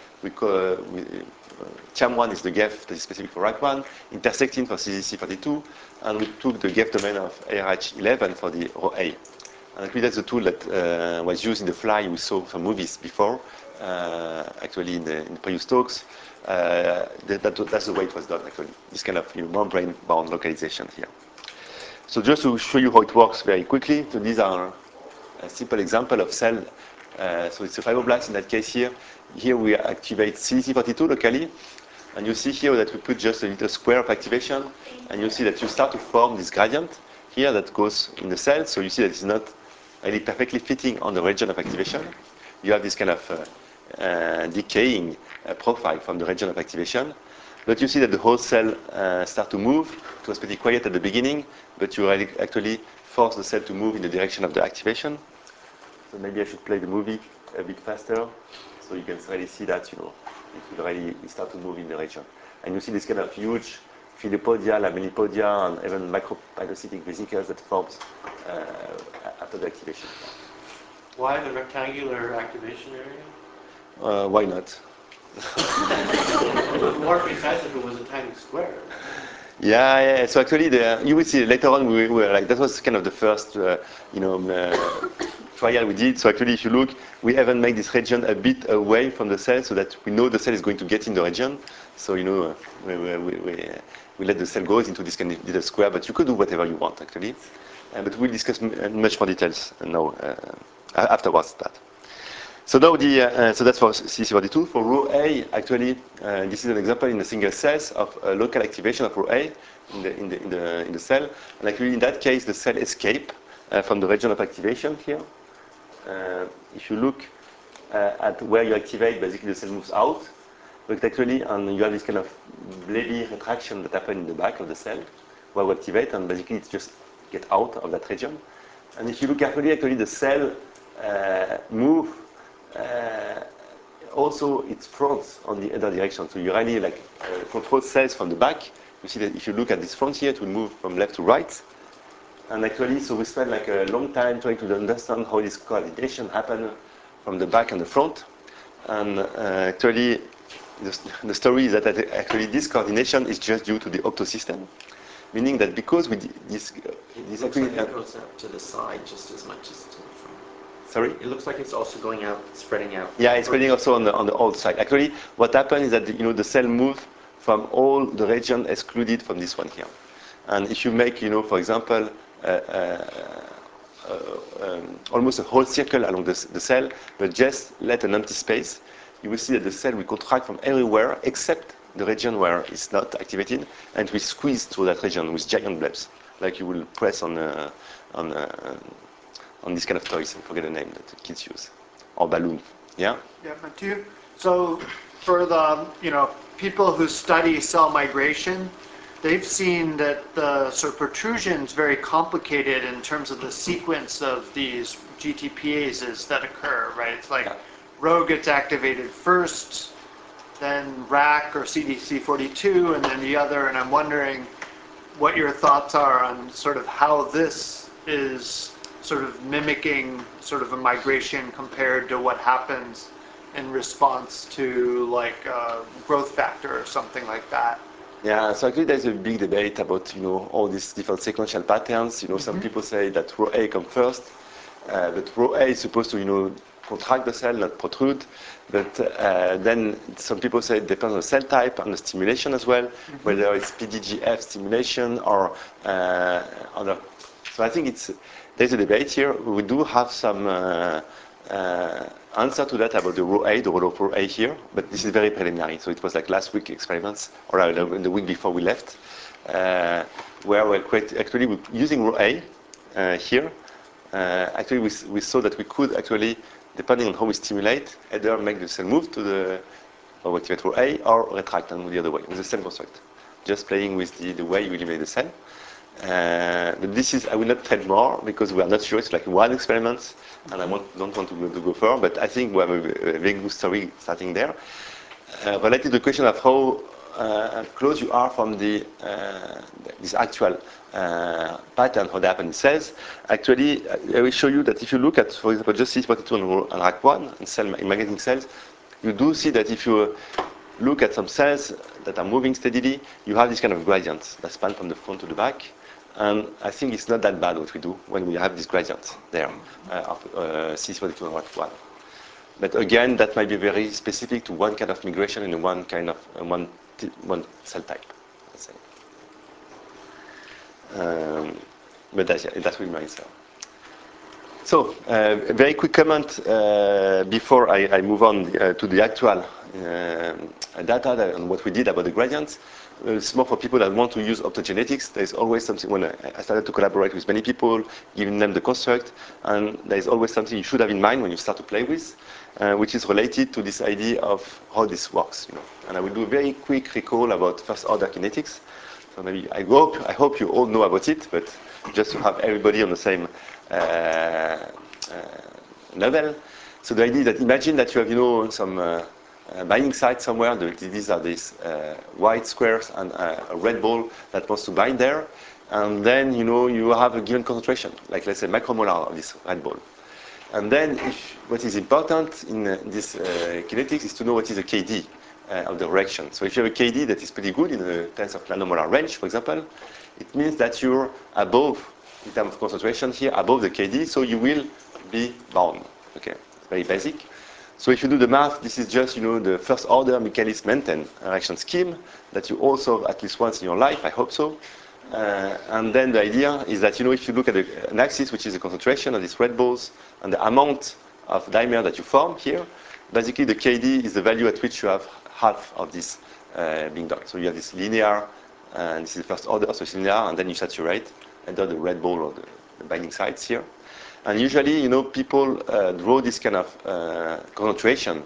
CHAM1 is the GEF that is specific for RAC1, intersectin for CDC42, and we took the GEF domain of ARH11 for the RhoA. And actually that's the tool that was used in the Fly. We saw some movies before, actually in the previous talks. That's the way it was done, actually, this kind of membrane-bound localization here. So just to show you how it works very quickly, so these are a simple example of cell. So it's a fibroblast in that case here. Here we activate CDC42 locally. And you see here that we put just a little square of activation. And you see that you start to form this gradient here that goes in the cell. So you see that it's not really perfectly fitting on the region of activation. You have this kind of decaying profile from the region of activation. But you see that the whole cell start to move. It was pretty quiet at the beginning, but you actually force the cell to move in the direction of the activation. So maybe I should play the movie a bit faster, so you can really see that it will really start to move in the region. And you see this kind of huge filopodia, laminipodia, and even micropinocytic vesicles that forms after the activation. Why the rectangular activation area? Why not? It would be more precise if it was a tiny square. Yeah. So actually, you will see later on. We were like that was kind of the first, trial we did. So actually, if you look, we even make this region a bit away from the cell so that we know the cell is going to get in the region. So we let the cell go into this kind of little square. But you could do whatever you want actually. But we'll discuss much more details now afterwards that. So now so that's for CDC42. For RhoA, actually, this is an example in the single cells of local activation of RhoA in the cell. And actually, in that case, the cell escape from the region of activation here. If you look at where you activate, basically the cell moves out. But actually, and you have this kind of blebby retraction that happens in the back of the cell where we activate, and basically it just get out of that region. And if you look carefully, actually the cell move also its fronts on the other direction. So you really control cells from the back. You see that if you look at this front here, it will move from left to right. And actually, so we spent a long time trying to understand how this coordination happens from the back and the front. And actually, the story is that actually this coordination is just due to the optosystem, meaning that because we this actually it goes out to the side just as much as to the front. Sorry? It looks like it's also going out, spreading out. Yeah, it's spreading also on the outside. Actually, what happens is that the cell moves from all the region excluded from this one here. And if you make, for example, almost a whole circle along the cell, but just let an empty space, you will see that the cell will contract from everywhere except the region where it's not activated, and we squeeze through that region with giant blebs, like you will press on this kind of toys. I forget the name that kids use, or balloon. Yeah. Yeah, Mathieu. So for the people who study cell migration, they've seen that the sort of protrusion is very complicated in terms of the sequence of these GTPases that occur, right? It's like Rho gets activated first, then RAC or CDC42, and then the other. And I'm wondering what your thoughts are on sort of how this is sort of mimicking sort of a migration compared to what happens in response to growth factor or something like that. Yeah, so actually there's a big debate about, all these different sequential patterns. Some people say that row A comes first, but row A is supposed to, contract the cell, not protrude. But then some people say it depends on the cell type and the stimulation as well, whether it's PDGF stimulation or other. So I think there's a debate here. We do have some answer to that about the row A, the role of row A here, but this is very preliminary. So it was like last week experiments, or the week before we left, where we're actually using row A here. Actually, we saw that we could actually, depending on how we stimulate, either make the cell move to the activate row A or retract and move the other way with the same construct. Just playing with the way you eliminate the cell. But this is, I will not trade more because we are not sure. It's like one experiment, and I don't want to go further. But I think we have a very good story starting there. Related to the question of how close you are from this actual pattern, how they happen in cells. Actually, I will show you that if you look at, for example, just CD42 and RAC1 in magnetic cells, you do see that if you look at some cells that are moving steadily, you have this kind of gradient that span from the front to the back. And I think it's not that bad what we do when we have this gradient there of CD42 and RAC1. But again, that might be very specific to one kind of migration in one kind of one cell type, let's say. But that will be my answer. So, a very quick comment before I move on to the actual data and what we did about the gradients. It's more for people that want to use optogenetics. There's always something, when I started to collaborate with many people, giving them the construct, and there's always something you should have in mind when you start to play with, which is related to this idea of how this works. And I will do a very quick recall about first order kinetics. So maybe I hope you all know about it, but just to have everybody on the same level. So the idea is that imagine that you have, some binding site somewhere. These are these white squares and a red ball that wants to bind there. And then, you have a given concentration, like let's say macromolar of this red ball. And then what is important in this kinetics is to know what is the KD of the reaction. So if you have a KD that is pretty good in the tens of nanomolar range, for example, it means that you're above, in terms of concentration here, above the KD, so you will be bound. Okay, it's very basic. So if you do the math, this is just, the first order Michaelis-Menten reaction scheme that you also at least once in your life, I hope so. And then the idea is that, if you look at an axis, which is the concentration of these red balls and the amount of dimer that you form here, basically the KD is the value at which you have half of this being done. So you have this linear, and this is the first order, so it's linear, and then you saturate either the red ball or the binding sites here. And usually, people draw this kind of concentration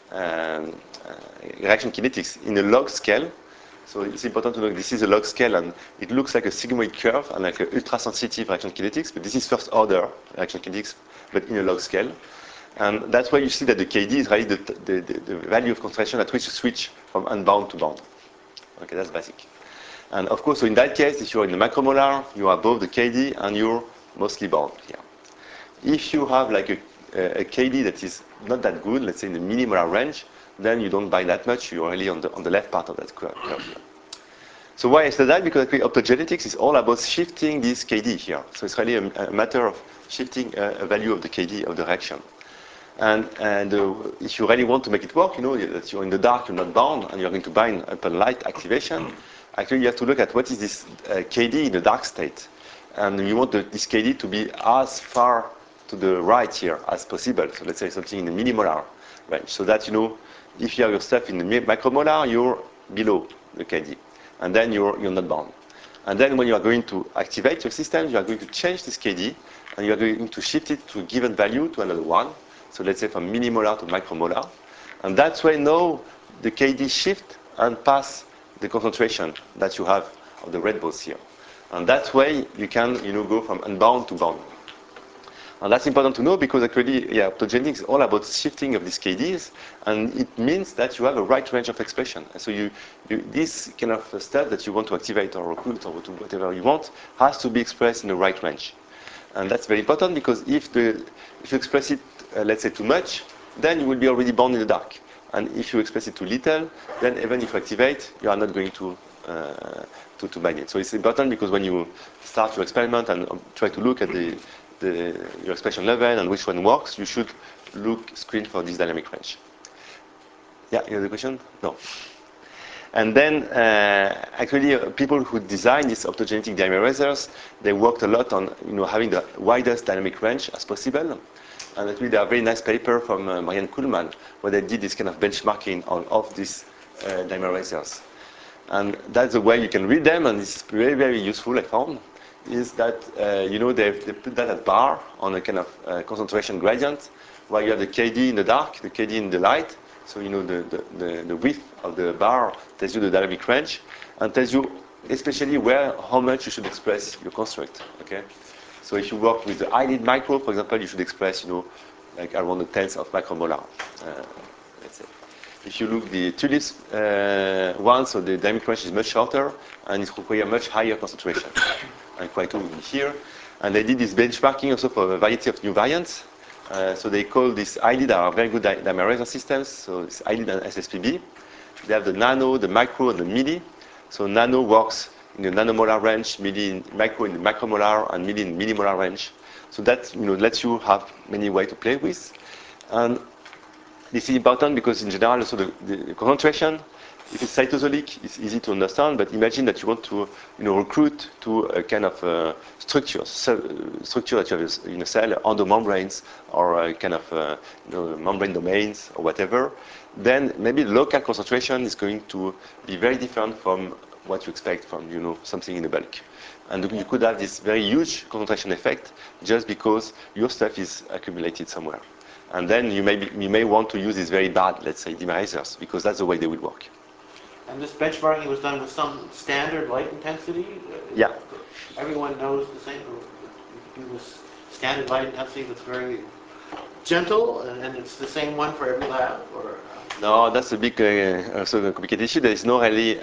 reaction kinetics in a log scale. So it's important to know this is a log scale, and it looks like a sigmoid curve and like an ultra-sensitive reaction kinetics, but this is first order reaction kinetics, but in a log scale. And that's why you see that the KD is really the value of concentration at which you switch from unbound to bound. Okay, that's basic. And of course, so in that case, if you're in the macromolar, you are above the KD and you're mostly bound here. If you have like a KD that is not that good, let's say in the millimolar range, then you don't bind that much. You're really on the left part of that curve here. So why I said that? Because optogenetics is all about shifting this KD here. So it's really a matter of shifting a value of the KD of the reaction. And if you really want to make it work, that you're in the dark, you're not bound, and you're going to bind upon light activation, actually you have to look at what is this KD in the dark state. And you want this KD to be as far to the right here as possible. So let's say something in the millimolar range. So that, if you have your stuff in the macromolar, you're below the KD. And then you're not bound. And then when you are going to activate your system, you are going to change this KD, and you are going to shift it to a given value to another one. So let's say from millimolar to micromolar. And that's why now the KD shift and pass the concentration that you have of the red balls here. And that way you can go from unbound to bound. And that's important to know because actually, optogenetics is all about shifting of these KDs, and it means that you have a right range of expression. And so this kind of stuff that you want to activate or recruit or whatever you want has to be expressed in the right range. And that's very important because if you express it, let's say, too much, then you will be already bound in the dark. And if you express it too little, then even if you activate, you are not going to to mine it. So it's important because when you start your experiment and try to look at your expression level and which one works, you should screen for this dynamic range. Yeah, you have a question? No. And then, actually, people who designed these optogenetic dimer erasers, they worked a lot on having the widest dynamic range as possible. And actually, there are very nice paper from Marianne Kuhlmann where they did this kind of benchmarking of these dimer erasers. And that's the way you can read them, and it's very, very useful, I found, is that, they put that as bar on a kind of concentration gradient, where you have the KD in the dark, the KD in the light. So, the width of the bar tells you the dynamic range, and tells you especially how much you should express your construct, okay? So if you work with the eyelid micro, for example, you should express, like around the tenth of micromolar, let's say. If you look the tulips one, so the dynamic range is much shorter, and it requires much higher concentration. And quite will be here. And they did this benchmarking also for a variety of new variants. So they call this eyelid are very good dimer eraser systems. So it's eyelid and SSPB. They have the nano, the micro, and the milli. So nano works in the nanomolar range, micro in the micromolar, and milli in the millimolar range. So that lets you have many ways to play with. And this is important because in general, also the concentration, if it's cytosolic, it's easy to understand. But imagine that you want to recruit to a kind of structure that you have in a cell, endomembranes, or a kind of membrane domains, or whatever. Then maybe the local concentration is going to be very different from what you expect from something in the bulk. And you could have this very huge concentration effect just because your stuff is accumulated somewhere. And then you may want to use these very bad, let's say, dimer erasers, because that's the way they will work. And this benchmarking was done with some standard light intensity? Yeah. Everyone knows the same? You do this standard light intensity that's very gentle, and it's the same one for every lab? Or no, that's a big, also a complicated issue. There is no really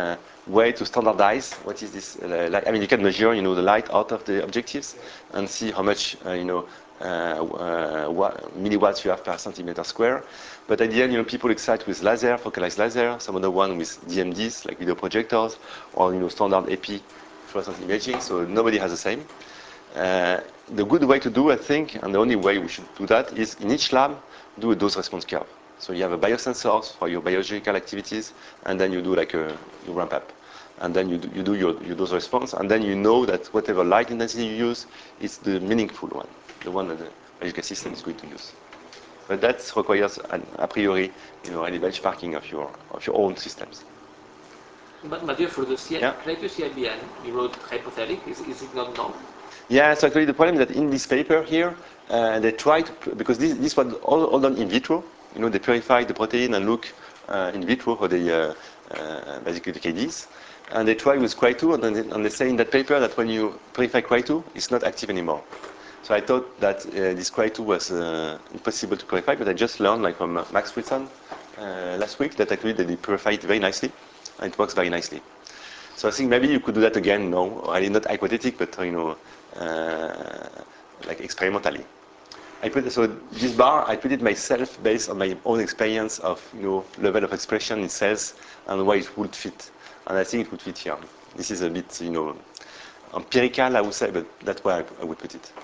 way to standardize what is this light. I mean, you can measure, the light out of the objectives and see how much, milliwatts you have per centimeter square. But at the end, people excite with laser, focalized laser, some other one with DMDs, like video projectors, or standard EP fluorescent imaging. So nobody has the same. The good way to do, I think, and the only way we should do that is in each lab, do a dose response curve. So you have a biosensors for your biological activities, and then you do like you ramp up. And then you do your dose response, and then you know that whatever light intensity you use is the meaningful one, the one that the biological system is going to use. But that requires a priori, any benchmarking of your own systems. But Mathieu, for the Creative CIBN, you wrote hypothetic. Is it not known? Yeah, so actually the problem is that in this paper here, they try to, because this was all done in vitro. They purify the protein and look in vitro for the basically the KDs. And they try with Cry2, and they say in that paper that when you purify Cry2, it's not active anymore. So I thought that this Cry2 was impossible to purify, but I just learned, like from Max Wilson last week, that actually they purify it very nicely, and it works very nicely. So I think maybe you could do that again, not hypothetic, but like experimentally. So this bar, I put it myself based on my own experience of level of expression in cells and where it would fit. And I think it would fit here. This is a bit, empirical, I would say, but that's where I would put it.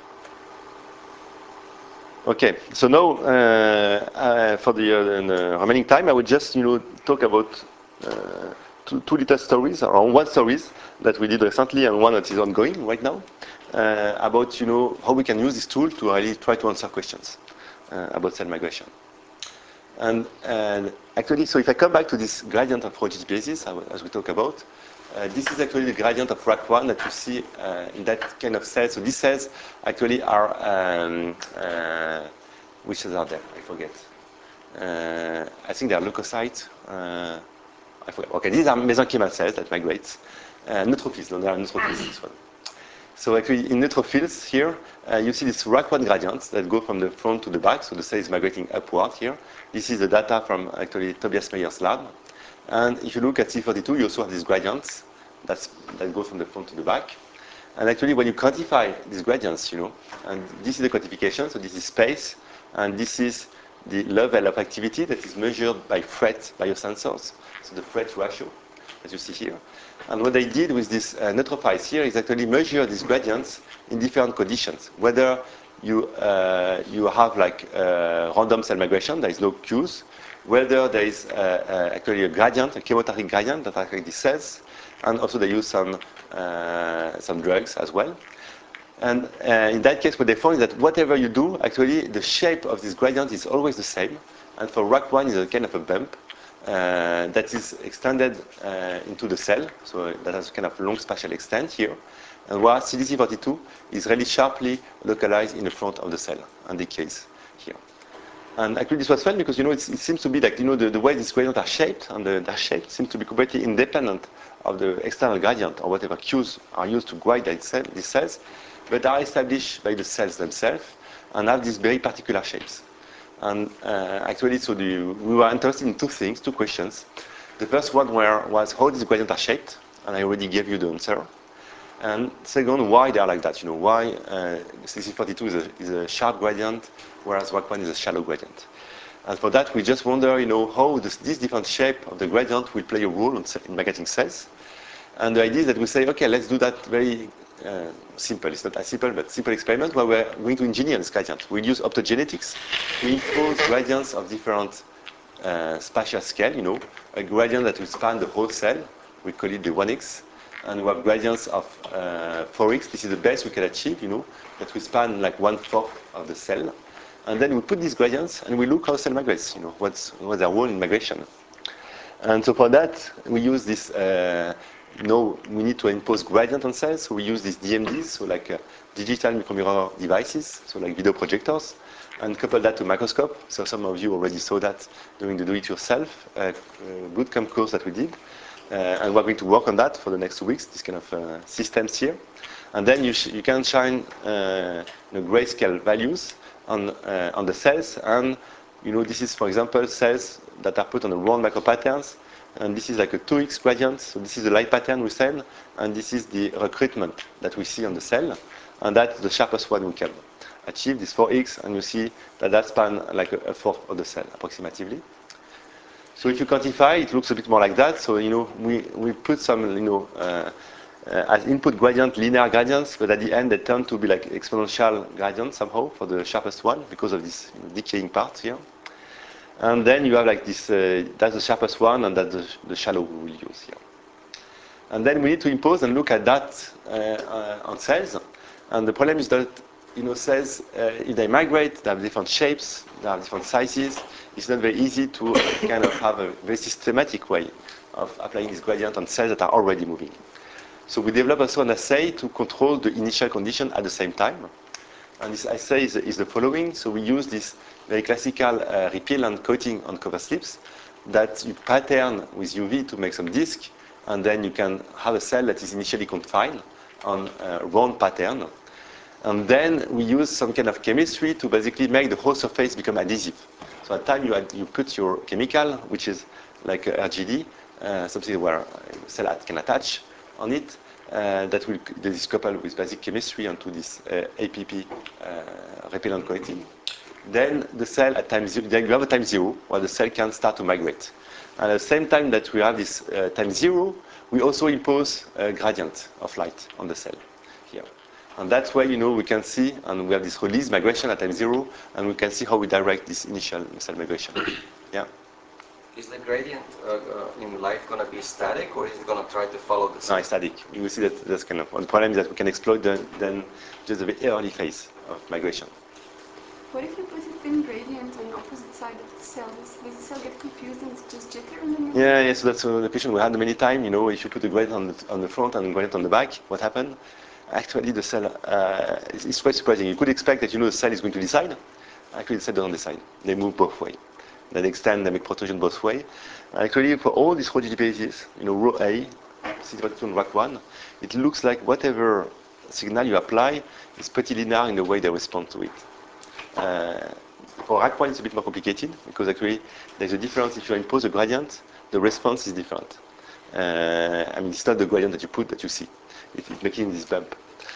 Okay, so now for the remaining time, I would just talk about two little stories, or one stories that we did recently and one that is ongoing right now, about how we can use this tool to really try to answer questions about cell migration. And actually, so if I come back to this gradient of proteogenesis, as we talk about, this is actually the gradient of RAC1 that you see in that kind of cell. So these cells actually are, which cells are there? I forget. I think they are leukocytes. I forget. Okay, these are mesenchymal cells that migrate. Neutrophils, no, they are neutrophils, this one. So actually, in neutrophils here, you see these RAC1 gradients that go from the front to the back. So the cell is migrating upward here. This is the data from actually Tobias Meyer's lab. And if you look at C42, you also have these gradients that go from the front to the back. And actually, when you quantify these gradients, and this is the quantification. So this is space, and this is the level of activity that is measured by FRET biosensors. So the FRET ratio. as you see here. And what they did with these neutrophiles here is actually measure these gradients in different conditions. Whether you have like random cell migration, there is no cues. Whether there is actually a gradient, a chemotherapy gradient that affects the cells, and also they use some drugs as well. And in that case, what they found is that whatever you do, actually the shape of this gradient is always the same. And for RAC1 is a kind of a bump that is extended into the cell, so that has kind of long spatial extent here. And whereas CDC42 is really sharply localized in the front of the cell, and decays here. And actually this was fun because, it seems to be like, the way these gradients are shaped, and their shape seems to be completely independent of the external gradient or whatever cues are used to guide these cells, but are established by the cells themselves and have these very particular shapes. And actually, we were interested in two questions. The first one was how these gradients are shaped, and I already gave you the answer. And second, why they are like that. Why CDC42 is a sharp gradient, whereas RAC1 is a shallow gradient. And for that, we just wonder, how this different shape of the gradient will play a role in migrating cells. And the idea is that we say, okay, let's do that very simple. It's not as simple, but simple experiment where we're going to engineer this gradient. We'll use optogenetics to impose gradients of different spatial scale. A gradient that will span the whole cell. We call it the 1x. And we have gradients of 4x. This is the best we can achieve, that will span like 1/4 of the cell. And then we put these gradients and we look how cell migrates, what's their role in migration. And so for that, we use this, we need to impose gradient on cells, so we use these DMDs, so like digital micromirror devices, so like video projectors, and couple that to microscope. So some of you already saw that during the do-it-yourself bootcamp course that we did. And we're going to work on that for the next 2 weeks, these kind of systems here. And then you can shine grayscale values on the cells. And this is, for example, cells that are put on the round micropatterns. And this is like a 2x gradient. So this is the light pattern we send. And this is the recruitment that we see on the cell. And that's the sharpest one we can achieve, this 4x. And you see that span like a fourth of the cell, approximately. So if you quantify, it looks a bit more like that. So, we put some, as input gradient, linear gradients, but at the end they turn to be like exponential gradients somehow for the sharpest one because of this decaying part here. And then you have like this, that's the sharpest one, and that's the shallow we will use here. And then we need to impose and look at that on cells. And the problem is that, cells, if they migrate, they have different shapes, they have different sizes. It's not very easy to kind of have a very systematic way of applying this gradient on cells that are already moving. So we develop also an assay to control the initial condition at the same time. And this assay is the following. So we use this very classical repellent coating on cover slips that you pattern with UV to make some disc, and then you can have a cell that is initially confined on a round pattern. And then we use some kind of chemistry to basically make the whole surface become adhesive. So at time you put your chemical, which is like RGD, something where a cell can attach on it, that is coupled with basic chemistry onto this APP repellent coating. Then the cell at time zero, then you have a time zero where the cell can start to migrate. And at the same time that we have this time zero, we also impose a gradient of light on the cell here. And that's why, we can see, and we have this release migration at time zero, and we can see how we direct this initial cell migration. Yeah. Is the gradient in light going to be static, or is it going to try to follow the cell? No, it's static. You will see that that's kind of one problem is that we can exploit then just the very early phase of migration. What if you put a thin gradient on the opposite side of the cell? Does the cell get confused and it's just jitter? Yeah, so that's the question we had many times. If you put a gradient on the front and a gradient on the back, what happened? Actually, the cell is quite surprising. You could expect that the cell is going to decide. Actually, the cell doesn't decide. They move both ways. They extend, they make protrusion both ways. Actually, for all these rho bases, row A, CD42 and RAC1, it looks like whatever signal you apply is pretty linear in the way they respond to it. For RAC1, it's a bit more complicated because actually there's a difference. If you impose a gradient, the response is different. It's not the gradient that you put that you see. It's making this bump,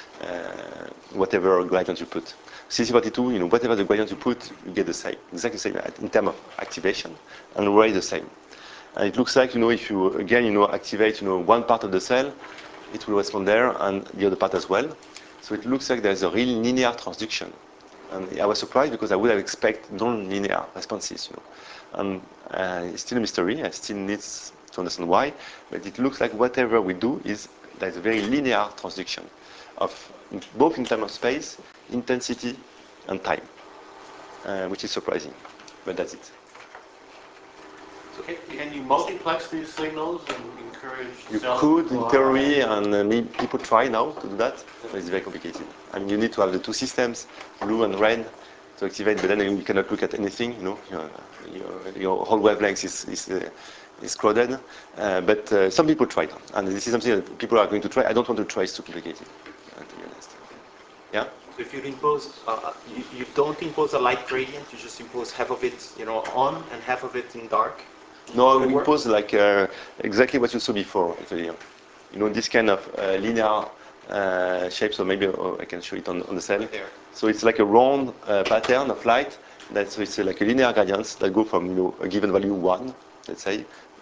whatever gradient you put. CDC42, whatever the gradient you put, you get the same, exactly the same in terms of activation, and rate the same. And it looks like, if you, again, activate, one part of the cell, it will respond there, and the other part as well. So it looks like there's a real linear transduction. And I was surprised because I would have expected non-linear responses, And it's still a mystery. I still need to understand why. But it looks like whatever we do there's a very linear transduction of both in terms of space, intensity, and time, which is surprising. But that's it. Okay. Can you multiplex these signals and encourage You cells could, to in fly? theory, and people try now to do that, but it's very complicated. I mean, you need to have the two systems, blue and red, to activate, but then you cannot look at anything, your whole wavelength is crowded. But some people try, and this is something that people are going to try. I don't want to try, it's too complicated, to be honest. Yeah? So if you impose, you don't impose a light gradient, you just impose half of it, on and half of it in dark. No, we impose like exactly what you saw before, actually. This kind of linear shape. So maybe I can show it on the cell. There. So it's like a round pattern of light. So it's like a linear gradients that go from a given value 1, let's say,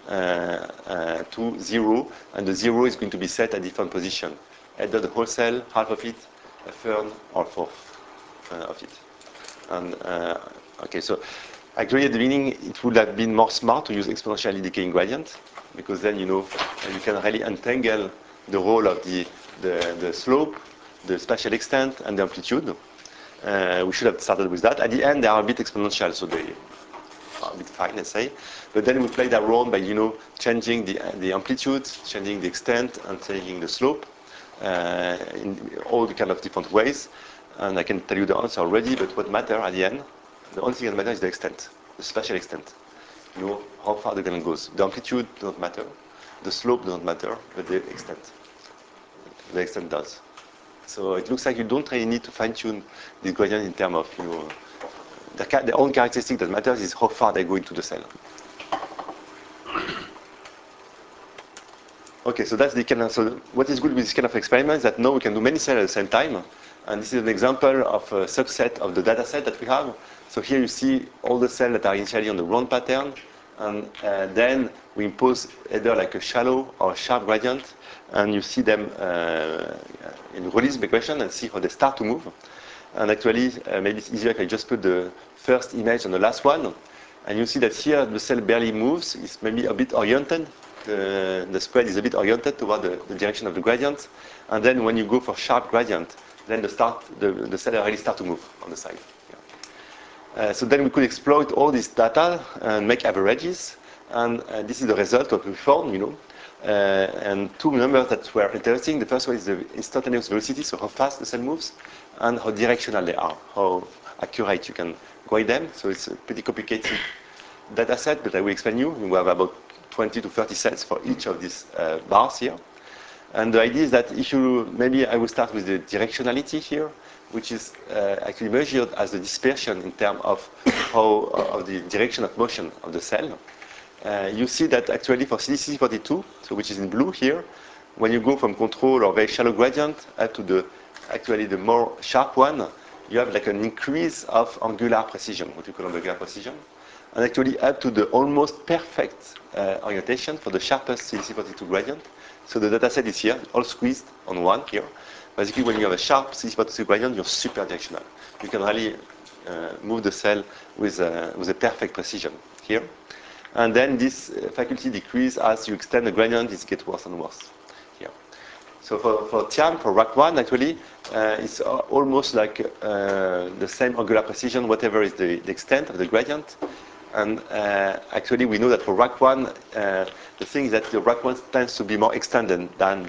to 0, and the 0 is going to be set at different position. Either the whole cell, half of it, a third, or fourth of it. And okay, so actually at the beginning it would have been more smart to use exponentially decaying gradient, because then you can really untangle the role of the slope, the spatial extent, and the amplitude. We should have started with that. At the end, they are a bit exponential, so they are a bit fine, let's say. But then we played around by changing the amplitude, changing the extent, and changing the slope in all the kind of different ways. And I can tell you the answer already. But what matters at the end, the only thing that matters is the extent, the spatial extent. How far the gradient goes. The amplitude does not matter, the slope does not matter, but the extent. The extent does. So it looks like you don't really need to fine-tune this gradient in terms of the only characteristic that matters is how far they go into the cell. Okay, so that's the kind of, so what is good with this kind of experiment is that now we can do many cells at the same time. And this is an example of a subset of the data set that we have. So here you see all the cells that are initially on the round pattern, and then we impose either like a shallow or a sharp gradient, and you see them in release equation and see how they start to move. And actually, maybe it's easier if I just put the first image on the last one, and you see that here the cell barely moves. It's maybe a bit oriented. The spread is a bit oriented toward the direction of the gradient. And then when you go for sharp gradient, then the cell really start to move on the side. Yeah. So then we could exploit all this data and make averages. And this is the result that we found, and two numbers that were interesting. The first one is the instantaneous velocity, so how fast the cell moves, and how directional they are, how accurate you can grade them. So it's a pretty complicated data set, but I will explain you. We have about 20 to 30 cells for each of these bars here. And the idea is that maybe I will start with the directionality here, which is actually measured as the dispersion in terms of of the direction of motion of the cell. You see that actually for CDC42, so which is in blue here, when you go from control or very shallow gradient up to the more sharp one, you have like an increase of angular precision, what we call angular precision, and actually up to the almost perfect orientation for the sharpest CDC42 gradient. So the data set is here, all squeezed on one here. Basically, when you have a sharp CDC42 gradient, you're super directional. You can really move the cell with a perfect precision here. And then this faculty decreases as you extend the gradient, it gets worse and worse here. So for TIAM, for RAC1, actually, it's almost like the same angular precision, whatever is the extent of the gradient. And actually, we know that for RAC1, the thing is that the RAC1 tends to be more extended than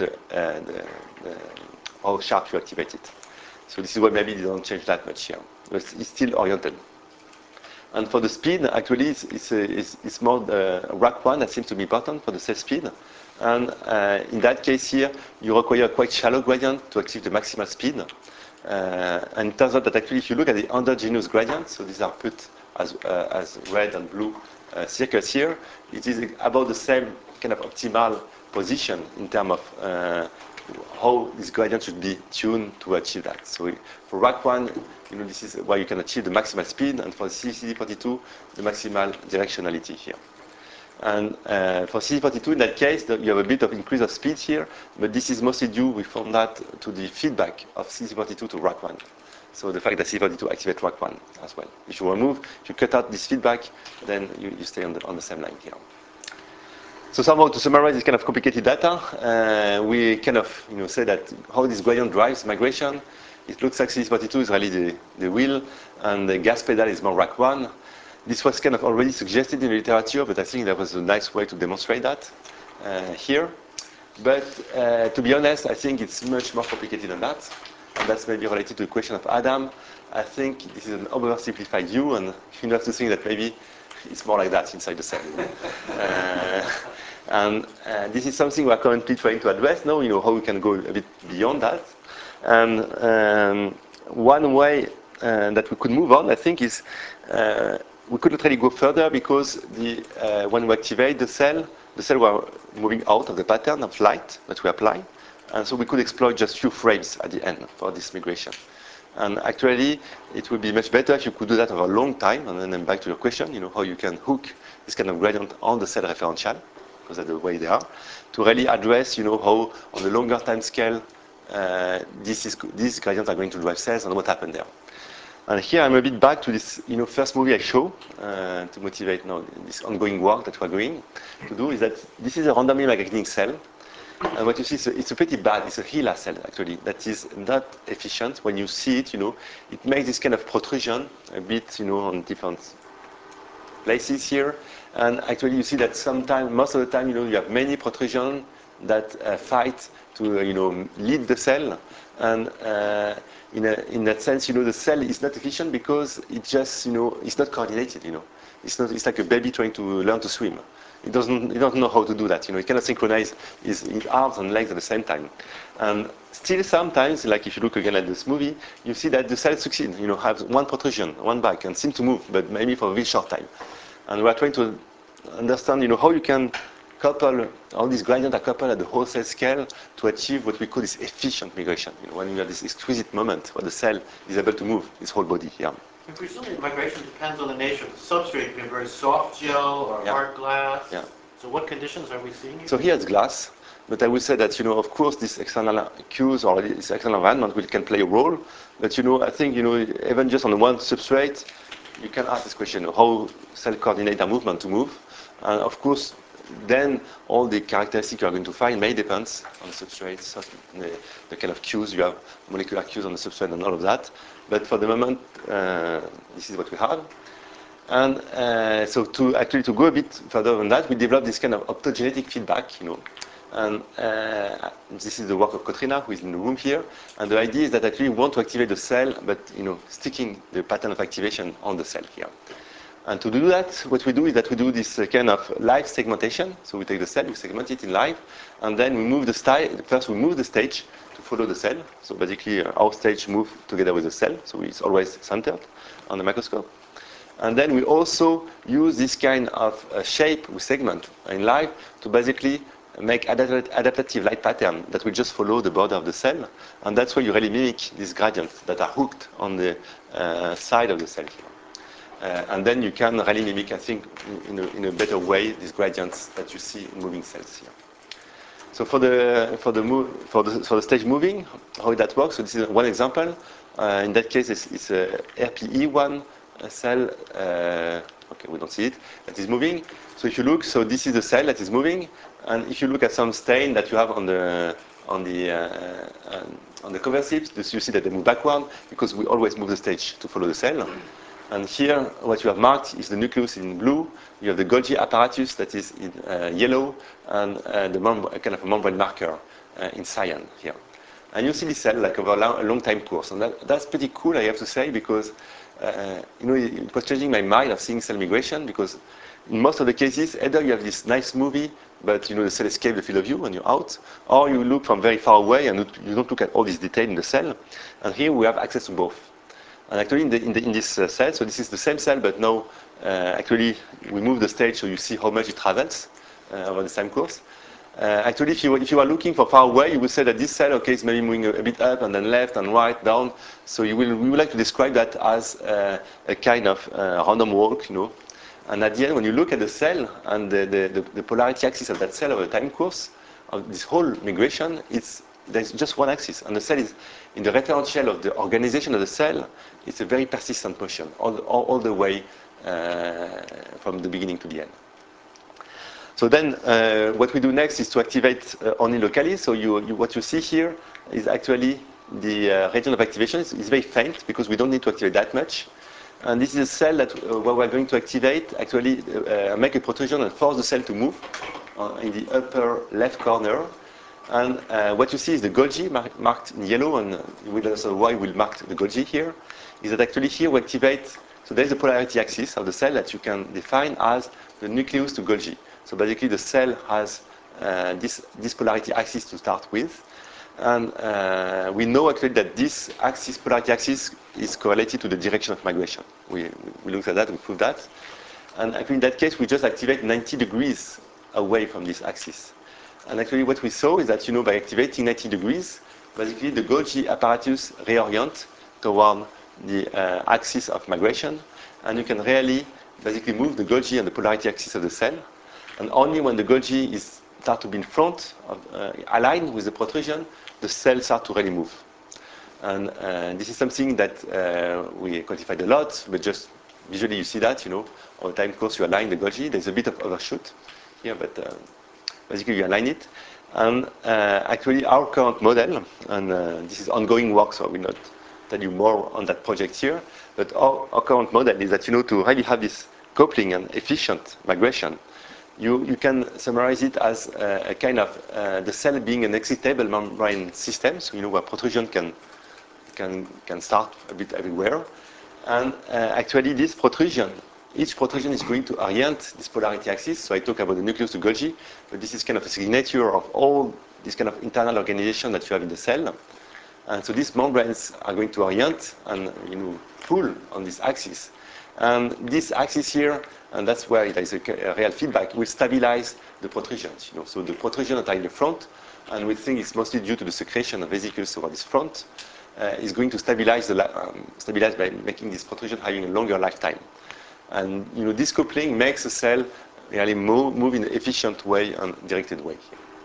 how sharp you activate it. So this is why maybe they don't change that much here. But it's still oriented. And for the speed, actually, it's more the RAC1 that seems to be important for the cell speed. And in that case here, you require a quite shallow gradient to achieve the maximal speed. And it turns out that actually, if you look at the endogenous gradient, so these are put as red and blue circles here, it is about the same kind of optimal position in terms of how this gradient should be tuned to achieve that. So for RAC1, this is where you can achieve the maximal speed, and for CDC42, the maximal directionality here. And for CD42, in that case, you have a bit of increase of speed here, but this is mostly due, we found that, to the feedback of CD42 to RAC1. So the fact that CD42 activates RAC1 as well. If you remove, if you cut out this feedback, then you stay on the same line here. So somehow to summarize this kind of complicated data, we kind of say that how this gradient drives migration. It looks like CD42 is really the wheel, and the gas pedal is more RAC1. This was kind of already suggested in the literature, but I think that was a nice way to demonstrate that here. But to be honest, I think it's much more complicated than that. And that's maybe related to the question of Adam. I think this is an oversimplified view, and you have to think that maybe it's more like that inside the cell. And this is something we are currently trying to address now, how we can go a bit beyond that. And one way that we could move on, I think, is we couldn't really go further because when we activate the cell were moving out of the pattern of light that we apply. And so we could exploit just few frames at the end for this migration. And actually, it would be much better if you could do that over a long time. And then back to your question, how you can hook this kind of gradient on the cell referential, because that's the way they are, to really address, how on the longer time scale, these gradients are going to drive cells and what happened there. And here I'm a bit back to this, first movie I show to motivate this ongoing work that we're going to do. Is that this is a randomly migrating cell, and what you see, it's a pretty bad. It's a HeLa cell actually that is not efficient. When you see it, it makes this kind of protrusion a bit, on different places here. And actually, you see that sometimes, most of the time, you have many protrusions that fight to, lead the cell. And in that sense, the cell is not efficient because it just, it's not coordinated. It's like a baby trying to learn to swim. It doesn't know how to do that. It cannot synchronize its arms and legs at the same time. And still sometimes, like if you look again at this movie, you see that the cell succeeds. Have one protrusion, one back, and seem to move, but maybe for a very short time. And we are trying to understand, how you can couple all these gradients are coupled at the whole cell scale to achieve what we call this efficient migration. When you have this exquisite moment where the cell is able to move its whole body here. And presumably migration depends on the nature of the substrate. It can be very soft gel or hard glass. Yeah. So what conditions are we seeing here? So here it's glass, but I would say that, of course, this external cues or this external environment can play a role. But, I think, even just on one substrate, you can ask this question, how cell coordinate their movement to move. And of course, then all the characteristics you are going to find may depend on substrates, the kind of cues you have, molecular cues on the substrate and all of that. But for the moment, this is what we have. And so to go a bit further than that, we developed this kind of optogenetic feedback, And this is the work of Katrina, who is in the room here. And the idea is that actually we want to activate the cell, but sticking the pattern of activation on the cell here. And to do that, what we do is that we do this kind of live segmentation. So we take the cell, we segment it in live, and then we move the stage. First, we move the stage to follow the cell. So basically, our stage moves together with the cell. So it's always centered on the microscope. And then we also use this kind of shape we segment in live to basically make adaptive light pattern that will just follow the border of the cell. And that's where you really mimic these gradients that are hooked on the side of the cell here. And then you can really mimic, I think, in a better way, these gradients that you see in moving cells here. So for the stage moving, how that works, so this is one example. In that case, it's a RPE1 cell. Okay, we don't see it. That is moving. So if you look, so this is the cell that is moving, and if you look at some stain that you have on the cover slips, you see that they move backward because we always move the stage to follow the cell. And here, what you have marked is the nucleus in blue. You have the Golgi apparatus that is in yellow, and the kind of a membrane marker in cyan here. And you see this cell like over a long time course. And that's pretty cool, I have to say, because it was changing my mind of seeing cell migration, because in most of the cases, either you have this nice movie, but the cell escapes the field of view when you're out, or you look from very far away and you don't look at all this detail in the cell. And here we have access to both. And actually, in this cell, so this is the same cell, but now actually we move the stage so you see how much it travels over the time course. Actually, if you are looking for far away, you would say that this cell, okay, is maybe moving a bit up and then left and right, down. So we would like to describe that as a kind of random walk, And at the end, when you look at the cell and the polarity axis of that cell over the time course of this whole migration, there's just one axis. And the cell is, in the referential of the organization of the cell, it's a very persistent motion, all the way from the beginning to the end. So then what we do next is to activate only locally. So what you see here is actually the region of activation. It's very faint because we don't need to activate that much. And this is a cell that where we're going to activate, actually make a protrusion and force the cell to move in the upper left corner. And what you see is the Golgi marked in yellow, and you will understand why we'll mark the Golgi here, is that actually here we activate, so there's the polarity axis of the cell that you can define as the nucleus to Golgi. So basically the cell has this polarity axis to start with. And we know actually that this axis, polarity axis, is correlated to the direction of migration. We looked at that, we proved that. And actually in that case, we just activate 90 degrees away from this axis. And actually what we saw is that, by activating 90 degrees, basically the Golgi apparatus reorient toward the axis of migration. And you can really basically move the Golgi and the polarity axis of the cell. And only when the Golgi start to be in front, aligned with the protrusion, the cells start to really move. And this is something that we quantified a lot, but just visually you see that, on the time course you align the Golgi. There's a bit of overshoot here, but basically you align it. And actually our current model, and this is ongoing work, so I will not tell you more on that project here, but our current model is that, to really have this coupling and efficient migration, you can summarize it as a kind of the cell being an excitable membrane system, so where protrusion can start a bit everywhere. And actually this protrusion, each protrusion is going to orient this polarity axis. So I talk about the nucleus to Golgi, but this is kind of a signature of all this kind of internal organization that you have in the cell. And so these membranes are going to orient and pull on this axis. And this axis here, and that's where there is a real feedback, will stabilize the protrusions. So the protrusions that are in the front, and we think it's mostly due to the secretion of vesicles over this front, is going to stabilize by making this protrusion having a longer lifetime. And this coupling makes the cell really move in an efficient way and directed way.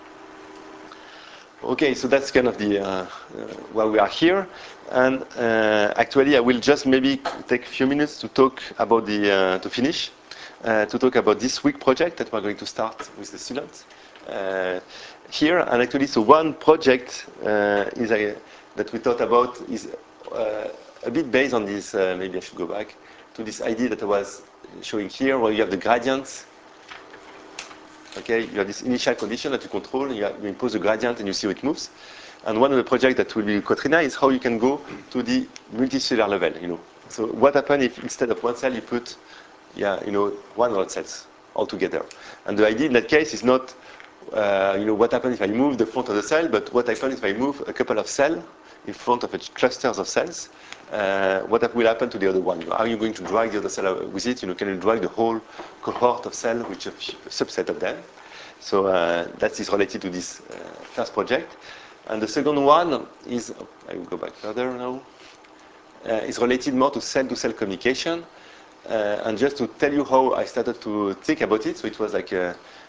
Okay, so that's kind of the why we are here. And actually, I will just maybe take a few minutes to talk about to finish, to talk about this week project that we're going to start with the students here. And actually, so one project that we thought about is a bit based on this, maybe I should go back, to this idea that I was showing here, where you have the gradients. Okay, you have this initial condition that you control, you impose a gradient and you see how it moves. And one of the projects that will be Kotrina is how you can go to the multicellular level, So what happens if instead of one cell you put, 100 cells all together? And the idea in that case is not, what happens if I move the front of the cell, but what happens if I move a couple of cells in front of clusters of cells? What will happen to the other one? Are you going to drag the other cell with it? Can you drag the whole cohort of cells, which is a subset of them? So that is related to this first project. And the second one is, I will go back further now, is related more to cell-to-cell communication. And just to tell you how I started to think about it, so it was like,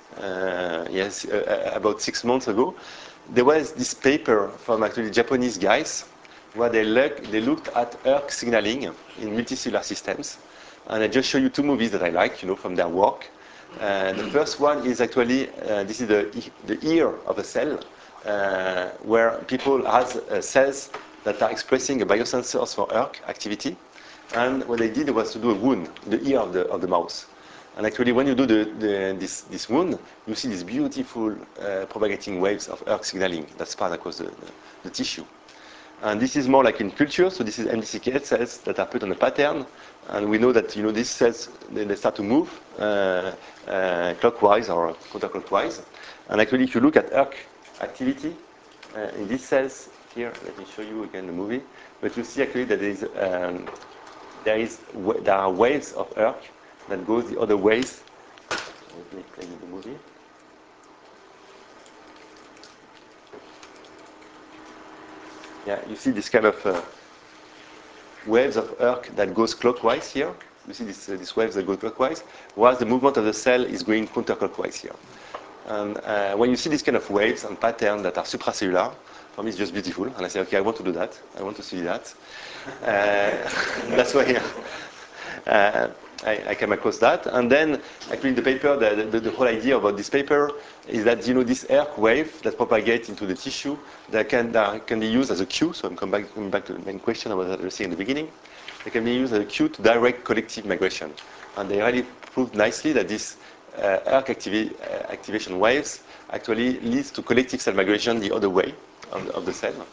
about 6 months ago, there was this paper from actually Japanese guys where they looked at ERK signaling in multicellular systems. And I just show you 2 movies that I like, from their work. The first one is actually, this is the ear of a cell, where people have cells that are expressing a biosensors for ERK activity. And what they did was to do a wound, the ear of the mouse. And actually, when you do this wound, you see these beautiful propagating waves of ERK signaling that spread across the tissue. And this is more like in culture, so this is MDCK8 cells that are put on a pattern, and we know that these cells they start to move clockwise or counterclockwise. And actually, if you look at ERK activity in these cells here, let me show you again the movie. But you see actually that there are waves of ERK that goes the other ways. Let me play the movie. Yeah, you see this kind of waves of ERK that goes clockwise here. you see these waves that go clockwise, while the movement of the cell is going counterclockwise here. And when you see these kind of waves and patterns that are supracellular, for me it's just beautiful. And I say, okay, I want to do that. I want to see that. That's why I came across that. And then, actually, in the paper, the whole idea about this paper is that, you know, this ERK wave that propagates into the tissue that can be used as a cue. So I'm coming back to the main question about what I was saying in the beginning. They can be used as a cue to direct collective migration. And they really proved nicely that this ERK activation waves actually leads to collective cell migration the other way of the cell.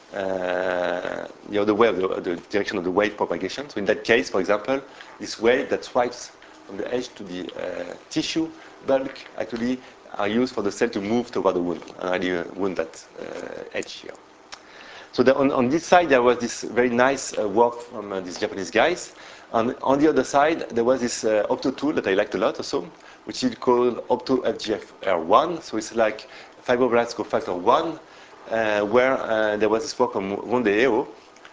The other way of the direction of the wave propagation. So in that case, for example, this wave that swipes from the edge to the tissue bulk actually are used for the cell to move toward the wound and really wound that edge here. So on this side, there was this very nice work from these Japanese guys. And on the other side, there was this Opto tool that I liked a lot also, which is called Opto FGFR1. So it's like fibroblast growth factor 1, where there was this work on Ronde-Eo,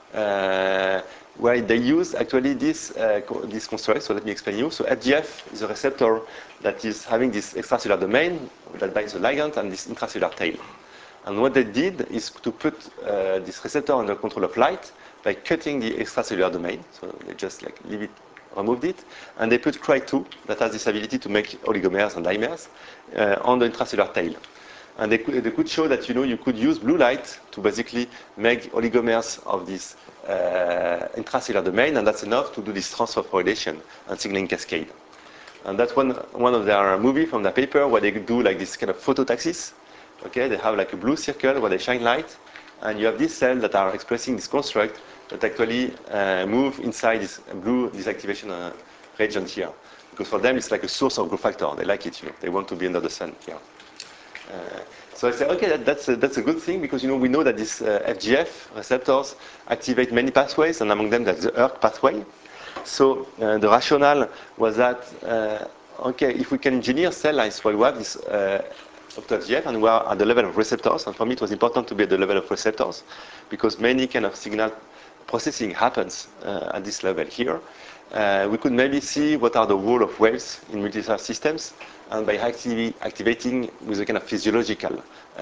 where they use actually this construct. So let me explain you. So FGF is a receptor that is having this extracellular domain that binds the ligand and this intracellular tail. And what they did is to put this receptor under control of light by cutting the extracellular domain. So they just like removed it, and they put CRY2 that has this ability to make oligomers and dimers on the intracellular tail. And they could show that, you know, you could use blue light to basically make oligomers of this intracellular domain, and that's enough to do this transphosphorylation and signaling cascade. And that's one of their movie from their paper where they do like this kind of phototaxis. Okay, they have like a blue circle where they shine light, and you have these cells that are expressing this construct that actually move inside this blue disactivation region here. Because for them, it's like a source of growth factor. They like it, you know. They want to be under the sun here. So I say, okay, that's a good thing because, you know, we know that these FGF receptors activate many pathways, and among them, that's the ERK pathway. So the rationale was that, okay, if we can engineer cell lines where we have this FGF and we are at the level of receptors, and for me it was important to be at the level of receptors because many kind of signal processing happens at this level here. We could maybe see what are the role of waves in multicellular systems, and by activating with a kind of physiological,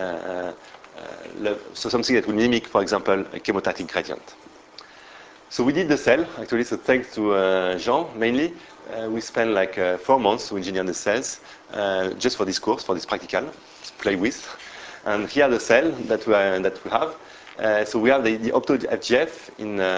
so something that would mimic, for example, a chemotatic gradient. So we did the cell, actually, so thanks to Jean, mainly. We spent like 4 months to engineer the cells just for this course, for this practical, to play with. And here the cell that we have. So we have the Opto FGF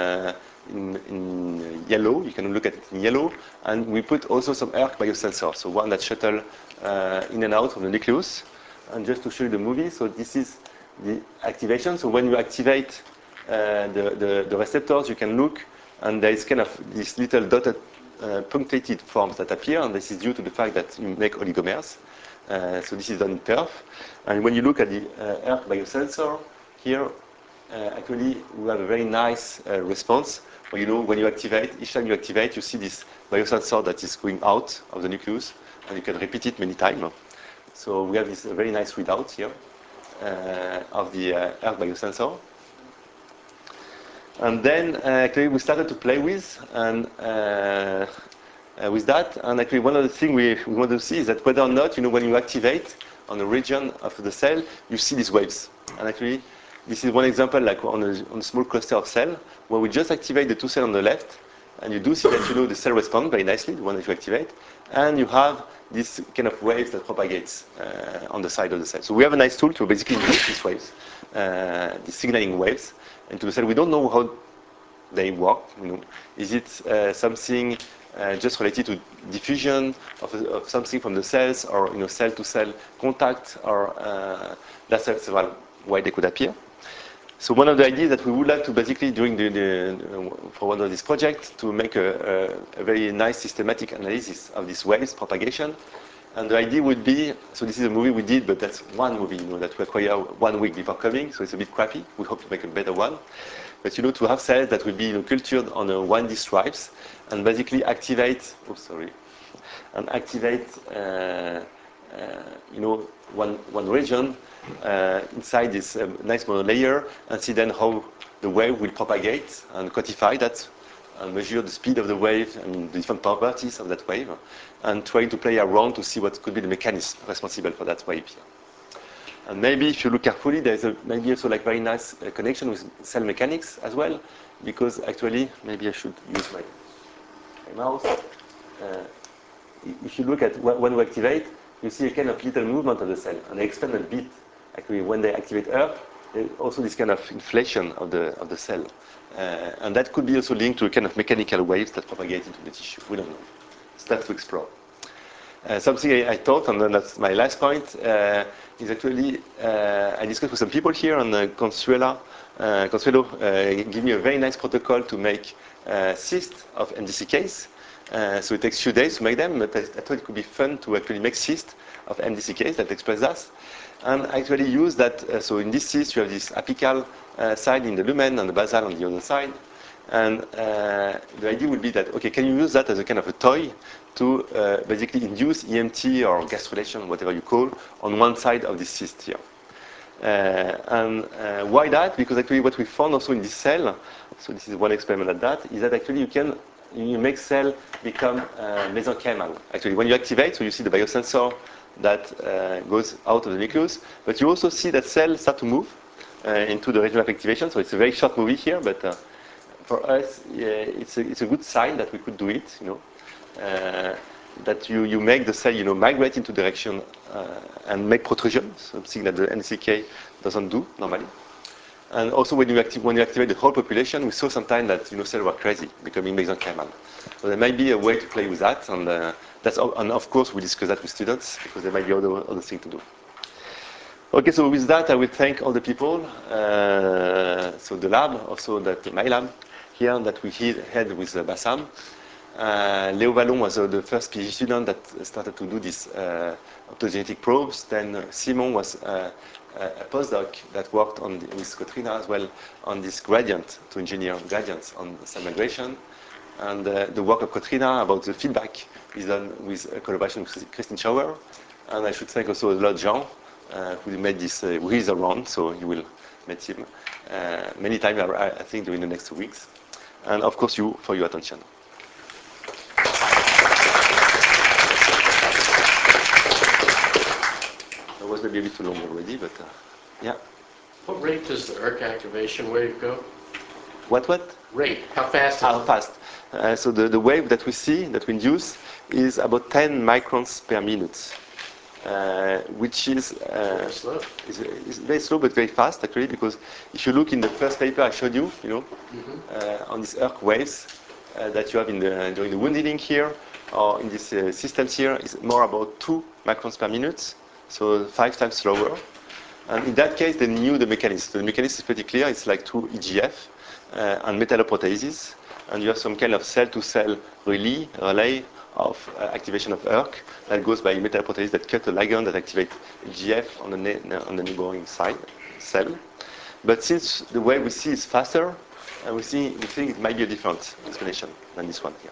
in yellow. You can look at it in yellow. And we put also some ERK biosensors, so one that shuttle in and out from the nucleus. And just to show you the movie, so this is the activation. So when you activate the receptors, you can look, and there is kind of these little dotted punctated forms that appear, and this is due to the fact that you make oligomers. So this is done in perf. And when you look at the ERK biosensor here, actually we have a very nice response. Where, you know, when you activate, each time you activate, you see this biosensor that is going out of the nucleus, and you can repeat it many times. So we have this very nice readout here of the ERK biosensor. And then actually we started to play with that. And actually one of the things we want to see is that whether or not, you know, when you activate on a region of the cell, you see these waves. And actually this is one example, like on a small cluster of cell, where we just activate the 2 cells on the left, and you do see that, you know, the cell responds very nicely, the one that you activate, and you have this kind of waves that propagates on the side of the cell. So we have a nice tool to basically use these waves, these signaling waves, into the cell. We don't know how they work. You know, is it something just related to diffusion of something from the cells, or, you know, cell-to-cell contact, or that's why they could appear. So one of the ideas that we would like to basically during for one of these projects to make a very nice systematic analysis of this waves propagation. And the idea would be, so this is a movie we did, but that's one movie, you know, that we acquire 1 week before coming, so it's a bit crappy. We hope to make a better one. But, you know, to have cells that will be, you know, cultured on a 1D stripes and basically activate, you know, one region inside this nice monolayer, and see then how the wave will propagate and codify that and measure the speed of the wave and the different properties of that wave, and trying to play around to see what could be the mechanism responsible for that wave here. And maybe if you look carefully, there's maybe also like very nice connection with cell mechanics as well, because actually, maybe I should use my mouse. If you look at when we activate, you see a kind of little movement of the cell, and they expand a bit. Actually, when they activate ERK, there's also this kind of inflation of the cell. And that could be also linked to a kind of mechanical waves that propagate into the tissue. We don't know. Stuff to explore. Something I thought, and then that's my last point, is actually I discussed with some people here, and Consuelo gave me a very nice protocol to make cysts of MDCKs. So it takes a few days to make them, but I thought it could be fun to actually make cysts of MDCKs that express that, and actually use that. So in this cyst, you have this apical side in the lumen and the basal on the other side. And the idea would be that, okay, can you use that as a kind of a toy to basically induce EMT or gastrulation, whatever you call, on one side of this cyst here. And why that? Because actually what we found also in this cell, so this is one experiment at that, is that actually you make cell become mesenchymal. Actually, when you activate, so you see the biosensor that goes out of the nucleus, but you also see that cell start to move into the region of activation. So it's a very short movie here, but for us, it's a good sign that we could do it. That you make the cell migrate into direction and make protrusion, something that the NCK doesn't do normally. And also when you activate the whole population, we saw sometimes that cells were crazy, becoming mesenchymal. So there might be a way to play with that, and and of course we discuss that with students because there might be other things to do. Okay, so with that I will thank all the people. So the lab, also my lab here that we had with Bassam. Léo Vallon was the first PhD student that started to do these optogenetic probes. Then Simon was a postdoc that worked with Katrina as well on this gradient, to engineer gradients on cell migration. And the work of Katrina about the feedback is done with a collaboration with Christine Schauer. And I should thank also a lot Jean, who made this, who is around, so you will meet him many times, I think, during the next 2 weeks. And of course you for your attention. It was maybe a bit too long already, but yeah. What rate does the ERK activation wave go? What? Rate. How fast? How fast? So the wave that we see, that we induce, is about 10 microns per minute, which is very slow. Is very slow but very fast actually, because if you look in the first paper I showed you, on these ERK waves that you have during the wound healing here, or in this systems here, is more about 2 microns per minute. So 5 times slower. And in that case, they knew the mechanism. So the mechanism is pretty clear. It's like 2 EGF and metalloproteases. And you have some kind of cell-to-cell relay of activation of ERK that goes by metalloproteases that cut a ligand that activate EGF on the neighboring side cell. But since the way we see is faster, we think it might be a different explanation than this one here.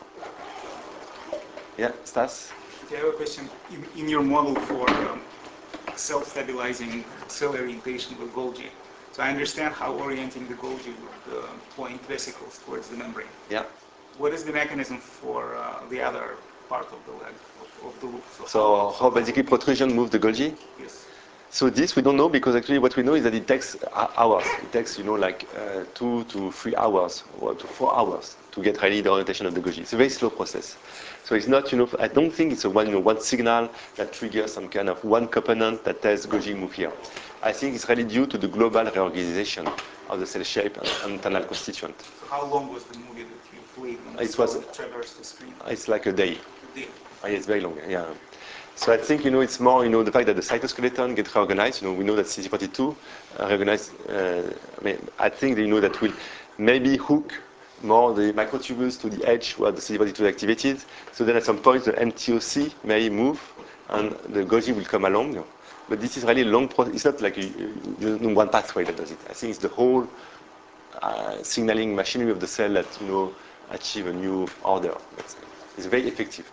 Yeah, Stas? I have a question. In your model for self-stabilizing cell orientation with Golgi, so I understand how orienting the Golgi would point vesicles towards the membrane. Yeah. What is the mechanism for the other part of the leg, of the loop? So how basically protrusion moves the Golgi? Yes. So this we don't know, because actually what we know is that it takes hours. It takes, like 2 to 3 hours or to 4 hours to get really the orientation of the Golgi. It's a very slow process. So it's not, I don't think it's a one signal that triggers some kind of one component that tells Golgi move here. I think it's really due to the global reorganization of the cell shape and internal constituent. So how long was the movie that you played when it was traversed the screen? It's like a day. A day. It's very long, yeah. So I think, it's more, the fact that the cytoskeleton get reorganized. We know that CD42 reorganized. I think that will maybe hook more the microtubules to the edge where the CD42 is activated. So then at some point the MTOC may move and the Golgi will come along. But this is really a long process. It's not like one pathway that does it. I think it's the whole signaling machinery of the cell that achieve a new order. It's very effective.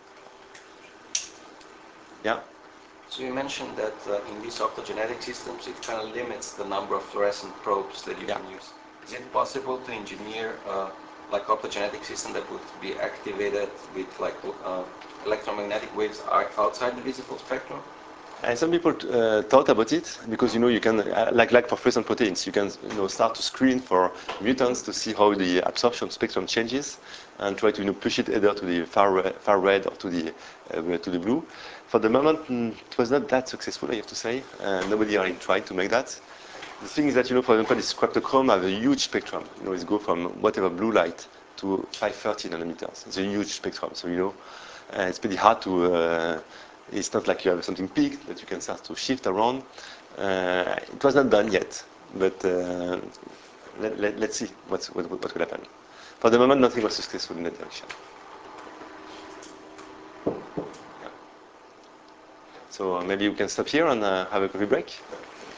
Yeah. So you mentioned that in these optogenetic systems, it kind of limits the number of fluorescent probes that you can use. Is it possible to engineer like optogenetic system that would be activated with like electromagnetic waves outside the visible spectrum? And some people thought about it because you can like for fluorescent proteins, you can start to screen for mutants to see how the absorption spectrum changes, and try to push it either to the far red or to the blue. For the moment, it was not that successful, I have to say. Nobody really tried to make that. The thing is that for example, this cryptochrome have a huge spectrum. It goes from whatever blue light to 530 nanometers. It's a huge spectrum, so it's pretty hard to. It's not like you have something peaked that you can start to shift around. It was not done yet, but let's see what will happen. For the moment, nothing was successful in that direction. Yeah. So maybe we can stop here and have a coffee break.